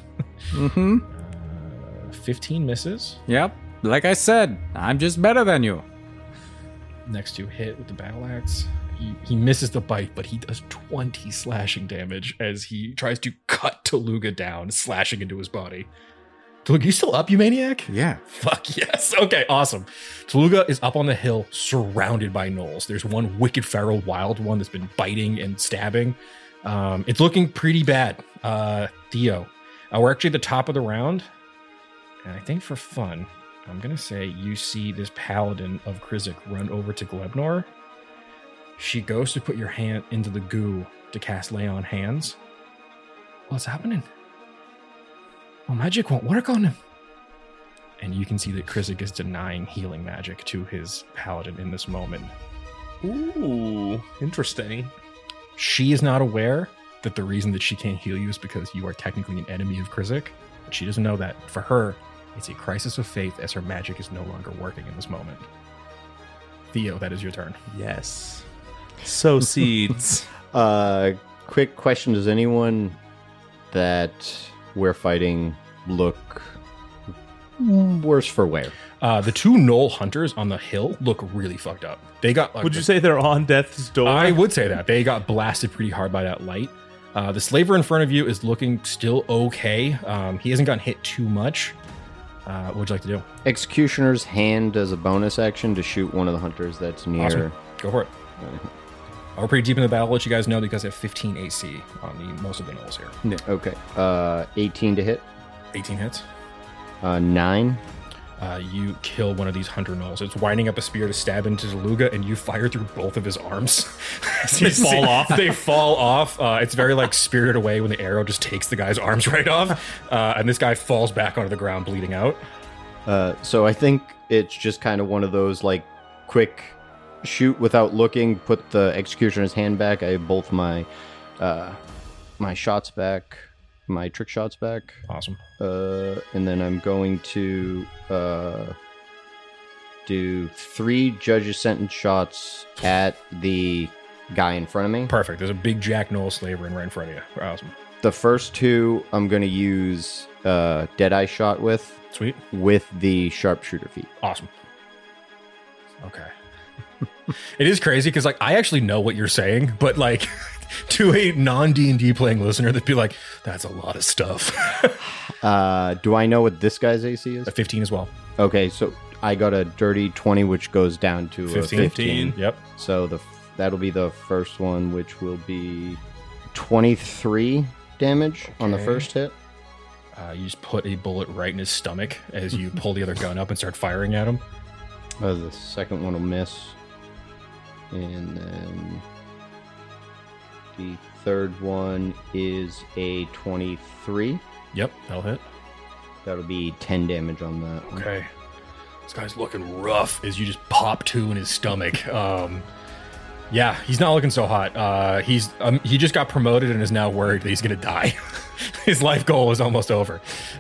15 misses. Yep. Like I said, I'm just better than you. Next to hit with the battle axe. He misses the bite, but he does 20 slashing damage as he tries to cut Taluga down, slashing into his body. Taluga, you still up, you maniac? Yeah. Fuck yes. Okay, awesome. Taluga is up on the hill, surrounded by gnolls. There's one wicked feral wild one that's been biting and stabbing. It's looking pretty bad. Theo, we're actually at the top of the round. And I think for fun, I'm going to say you see this paladin of Krizik run over to Glebnor. She goes to put your hand into the goo to cast Lay on Hands. What's happening? Oh, magic won't work on him. And you can see that Krizik is denying healing magic to his paladin in this moment. Ooh, interesting. She is not aware that the reason that she can't heal you is because you are technically an enemy of Krizik. But she doesn't know that. For her, it's a crisis of faith as her magic is no longer working in this moment. Theo, that is your turn. Yes. Sow seeds. Quick question: does anyone that we're fighting look worse for wear? The two gnoll hunters on the hill look really fucked up. They got. Would you say they're on death's door? I would say that. They got blasted pretty hard by that light. The slaver in front of you is looking still okay. He hasn't gotten hit too much. What would you like to do? Executioner's hand as a bonus action to shoot one of the hunters that's near. Awesome. Go for it. We're pretty deep in the battle. I'll let you guys know because I have 15 AC on the most of the gnolls here. Yeah, okay. 18 to hit. 18 hits. 9. You kill one of these hunter gnolls. It's winding up a spear to stab into Taluga, and you fire through both of his arms. They fall off. They fall off. It's very like Spirited Away when the arrow just takes the guy's arms right off, and this guy falls back onto the ground bleeding out. So I think it's just kind of one of those like quick shoot without looking, put the executioner's hand back. I have both my my shots back, my trick shots back. Awesome. And then I'm going to do 3 judges sentence shots at the guy in front of me. Perfect. There's a big Jack Knoll slaver right in front of you. Awesome. The first 2 I'm going to use Deadeye shot with the sharpshooter feat. Awesome. Okay. It is crazy because like I actually know what you're saying, but like to a non-D&D playing listener, they'd be like, that's a lot of stuff. Do I know what this guy's AC is? A 15 as well. Okay, so I got a dirty 20, which goes down to 15. a 15. Yep. So that'll be the first one, which will be 23 damage on the first hit. You just put a bullet right in his stomach as you pull the other gun up and start firing at him. The second one will miss. And then the third one is a 23. Yep, that'll hit. That'll be 10 damage on that. Okay. This guy's looking rough as you just pop 2 in his stomach. Yeah, he's not looking so hot. He just got promoted and is now worried that he's going to die. His life goal is almost over.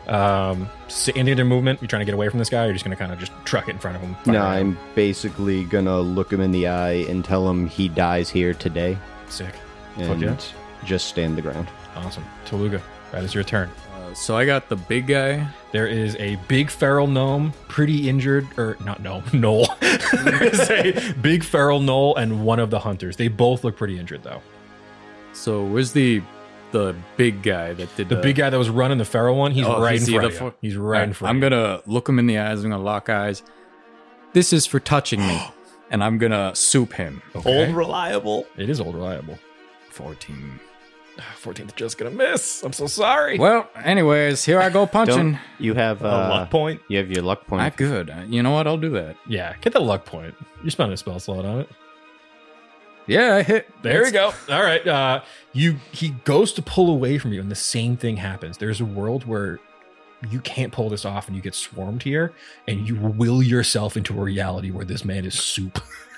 Any other movement? You trying to get away from this guy? Or you're just going to kind of just truck it in front of him? No, I'm basically going to look him in the eye and tell him he dies here today. Sick. And just stand the ground. Awesome. Taluga, that is your turn. So I got the big guy. There is a big feral gnome, pretty injured, or not gnome, gnoll. There is a big feral gnoll and one of the hunters. They both look pretty injured, though. So where's the big guy that did the big guy that was running the feral one? He's right in front of you. He's right in front. I'm gonna look him in the eyes. I'm gonna lock eyes. This is for touching me, and I'm gonna soup him. Okay. Old reliable. It is old reliable. 14. 14th just gonna miss. I'm so sorry. Well, anyways, here I go punching. You have A luck point. You have your luck point. Not good. You know what? I'll do that. Yeah, get the luck point. You're spending a spell slot on it. Yeah, I hit. There we go. All right. He goes to pull away from you, and the same thing happens. There's a world where you can't pull this off, and you get swarmed here, and you will yourself into a reality where this man is soup.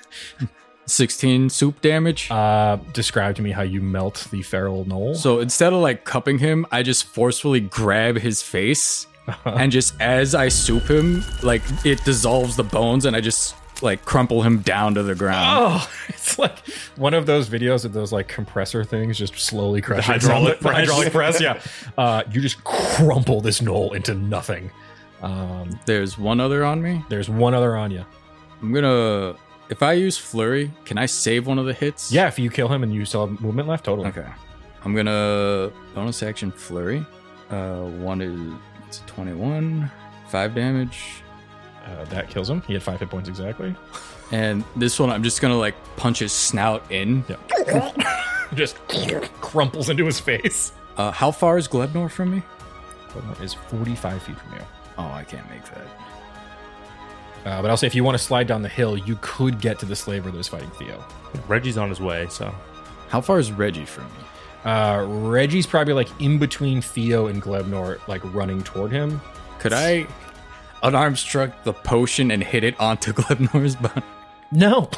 16 soup damage. Describe to me how you melt the feral gnoll. So instead of like cupping him, I just forcefully grab his face, and just as I soup him, like it dissolves the bones, and I just like crumple him down to the ground. Oh, it's like one of those videos of those like compressor things just slowly crushing hydraulic press. Hydraulic press, yeah. You just crumple this gnoll into nothing. There's one other on me. There's one other on you. I'm gonna If I use Flurry, can I save one of the hits? Yeah, if you kill him and you still have movement left, totally. Okay. I'm gonna bonus action Flurry. One is it's a 21, 5 damage. That kills him. He had 5 hit points exactly. And this one, I'm just gonna like punch his snout in. Yeah. Just crumples into his face. How far is Glebnor from me? Glebnor is 45 feet from you. Oh, I can't make that. But I'll say if you want to slide down the hill, you could get to the slaver that is fighting Theo. Reggie's on his way, so. How far is Reggie from me? Reggie's probably like in between Theo and Glebnor, like running toward him. Could I unarmed struck the potion and hit it onto Glebnor's body? No.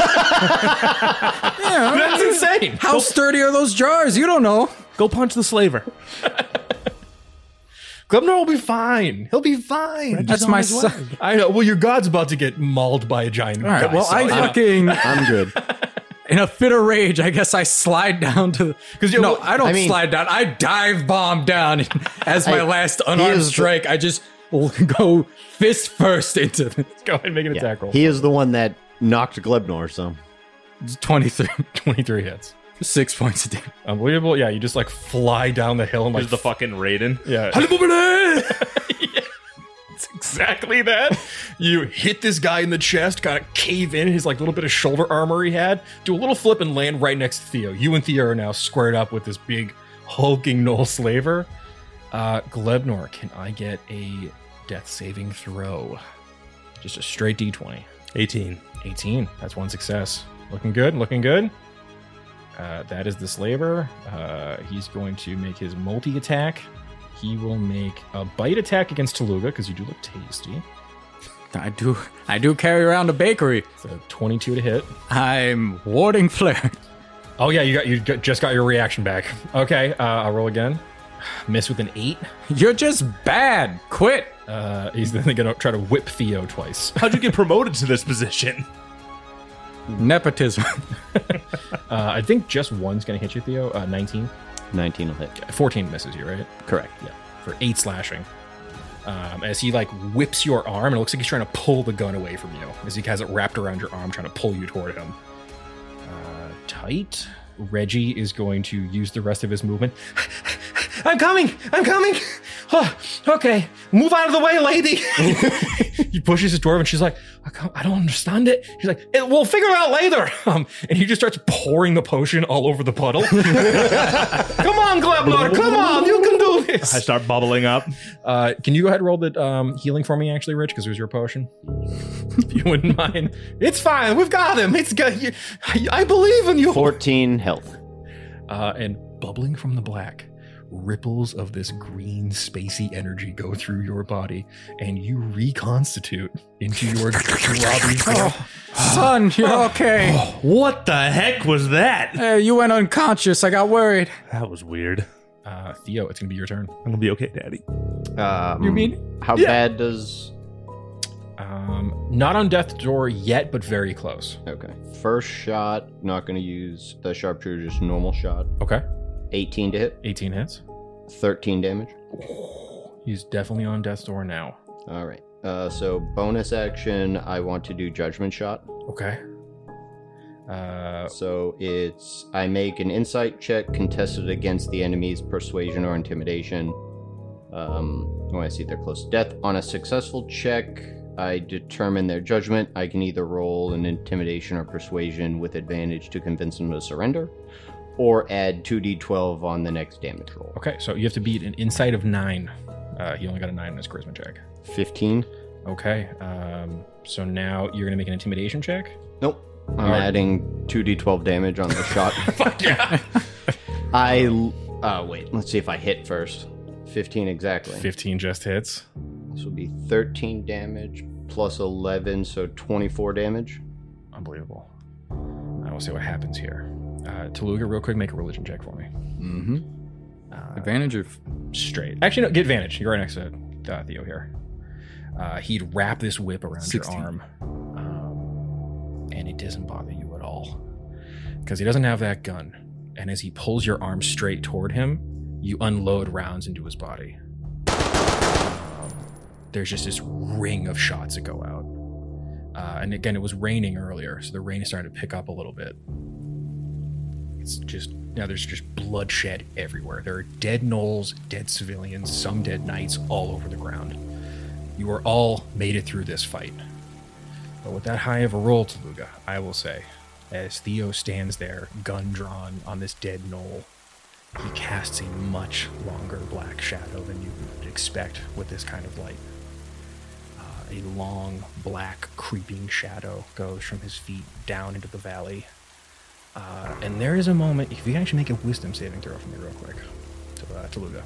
Yeah, That's insane. How sturdy are those jars? You don't know. Go punch the slaver. Glebnor will be fine. He'll be fine. That's my son. I know. Well, your god's about to get mauled by a giant All right, guy, well, so, I fucking... I'm good. In a fit of rage, I guess I slide down to... Because you're- no, I don't I mean- slide down. I dive bomb down. As my last unarmed is the- strike, I just will go fist first into the Go ahead and make an attack roll. He is the one that knocked Glebnor, so 23. 23 hits. 6 points of damage. Unbelievable. Yeah, you just like fly down the hill and like Here's the fucking Raiden. yeah. It's exactly that. You hit this guy in the chest, kind of cave in his like little bit of shoulder armor he had, do a little flip and land right next to Theo. You and Theo are now squared up with this big hulking Knoll slaver. Glebnor, can I get a death saving throw? Just a straight D20. 18. 18. That's one success. Looking good, looking good. That is the slaver. He's going to make his multi-attack. He will make a bite attack against Taluga, because you do look tasty. I do carry around a bakery. It's a 22 to hit. I'm warding flare. Oh yeah, just got your reaction back. Okay, I'll roll again. Miss with an 8. You're just bad. Quit. He's then going to try to whip Theo twice. How'd you get promoted to this position? Nepotism. I think just one's going to hit you, Theo. 19. 19 will hit. 14 misses you, right? Correct. Yeah, for 8 slashing. As he like whips your arm, and it looks like he's trying to pull the gun away from you. As he has it wrapped around your arm, trying to pull you toward him. Tight. Reggie is going to use the rest of his movement. I'm coming! Oh, okay, move out of the way, lady! He pushes his dwarf, and she's like, I don't understand it. She's like, we'll figure it out later. And he just starts pouring the potion all over the puddle. Come on, Glebnor, come on, you can do this. I start bubbling up. Can you go ahead and roll the healing for me, actually, Rich, because it was your potion? If you wouldn't mind. It's fine, we've got him. It's good. I believe in you. 14 health. And bubbling from the black, ripples of this green spacey energy go through your body, and you reconstitute into your grubby form. Son, you're okay. What the heck was that? Hey, you went unconscious. I got worried. That was weird. Theo, it's gonna be your turn. I'm gonna be okay, Daddy. You mean? How bad does... Not on death's door yet, but very close. Okay. First shot, not going to use the sharpshooter, just normal shot. Okay. 18 to hit. 18 hits. 13 damage. He's definitely on death's door now. All right. So bonus action, I want to do judgment shot. Okay. So it's I make an insight check contested against the enemy's persuasion or intimidation. When I see they're close to death. On a successful check, I determine their judgment. I can either roll an intimidation or persuasion with advantage to convince them to surrender, or add 2d12 on the next damage roll. Okay, so you have to beat an insight of 9. He only got a 9 in his charisma check. 15. Okay, so now you're going to make an intimidation check? Nope. I'm Alright. adding 2d12 damage on the shot. Fuck yeah! Wait, let's see if I hit first. 15 exactly. 15 just hits. This will be 13 damage plus 11, so 24 damage. Unbelievable. I will see what happens here. Taluga, real quick, make a religion check for me. Mm-hmm. Advantage of... Straight. Actually, no, get advantage. You're right next to Theo here. He'd wrap this whip around 16. your arm. And it doesn't bother you at all. Because he doesn't have that gun. And as he pulls your arm straight toward him, you unload rounds into his body. There's just this ring of shots that go out. And again, it was raining earlier, so the rain is starting to pick up a little bit. It's just, now there's just bloodshed everywhere. There are dead gnolls, dead civilians, some dead knights all over the ground. You are all made it through this fight. But with that high of a roll, Taluga, I will say, as Theo stands there, gun drawn on this dead gnoll, he casts a much longer black shadow than you would expect with this kind of light. A long, black, creeping shadow goes from his feet down into the valley. And there is a moment, if you can actually make a wisdom saving throw for me real quick, Taluga.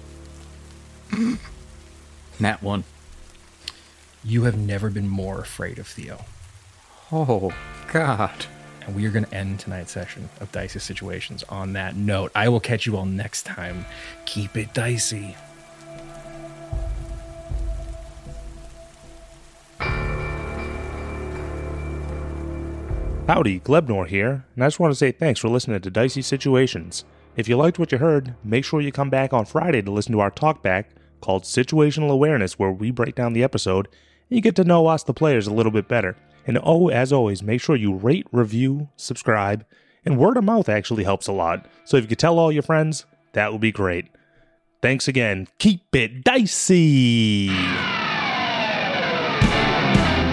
Nat 1. You have never been more afraid of Theo. Oh, God. And we are going to end tonight's session of Dicey Situations on that note. I will catch you all next time. Keep it dicey. Howdy, Glebnor here, and I just want to say thanks for listening to Dicey Situations. If you liked what you heard, make sure you come back on Friday to listen to our talkback called Situational Awareness, where we break down the episode, and you get to know us, the players, a little bit better. And as always, make sure you rate, review, subscribe, and word of mouth actually helps a lot. So if you could tell all your friends, that would be great. Thanks again. Keep it dicey!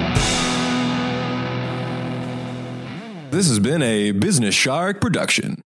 This has been a Business Shark production.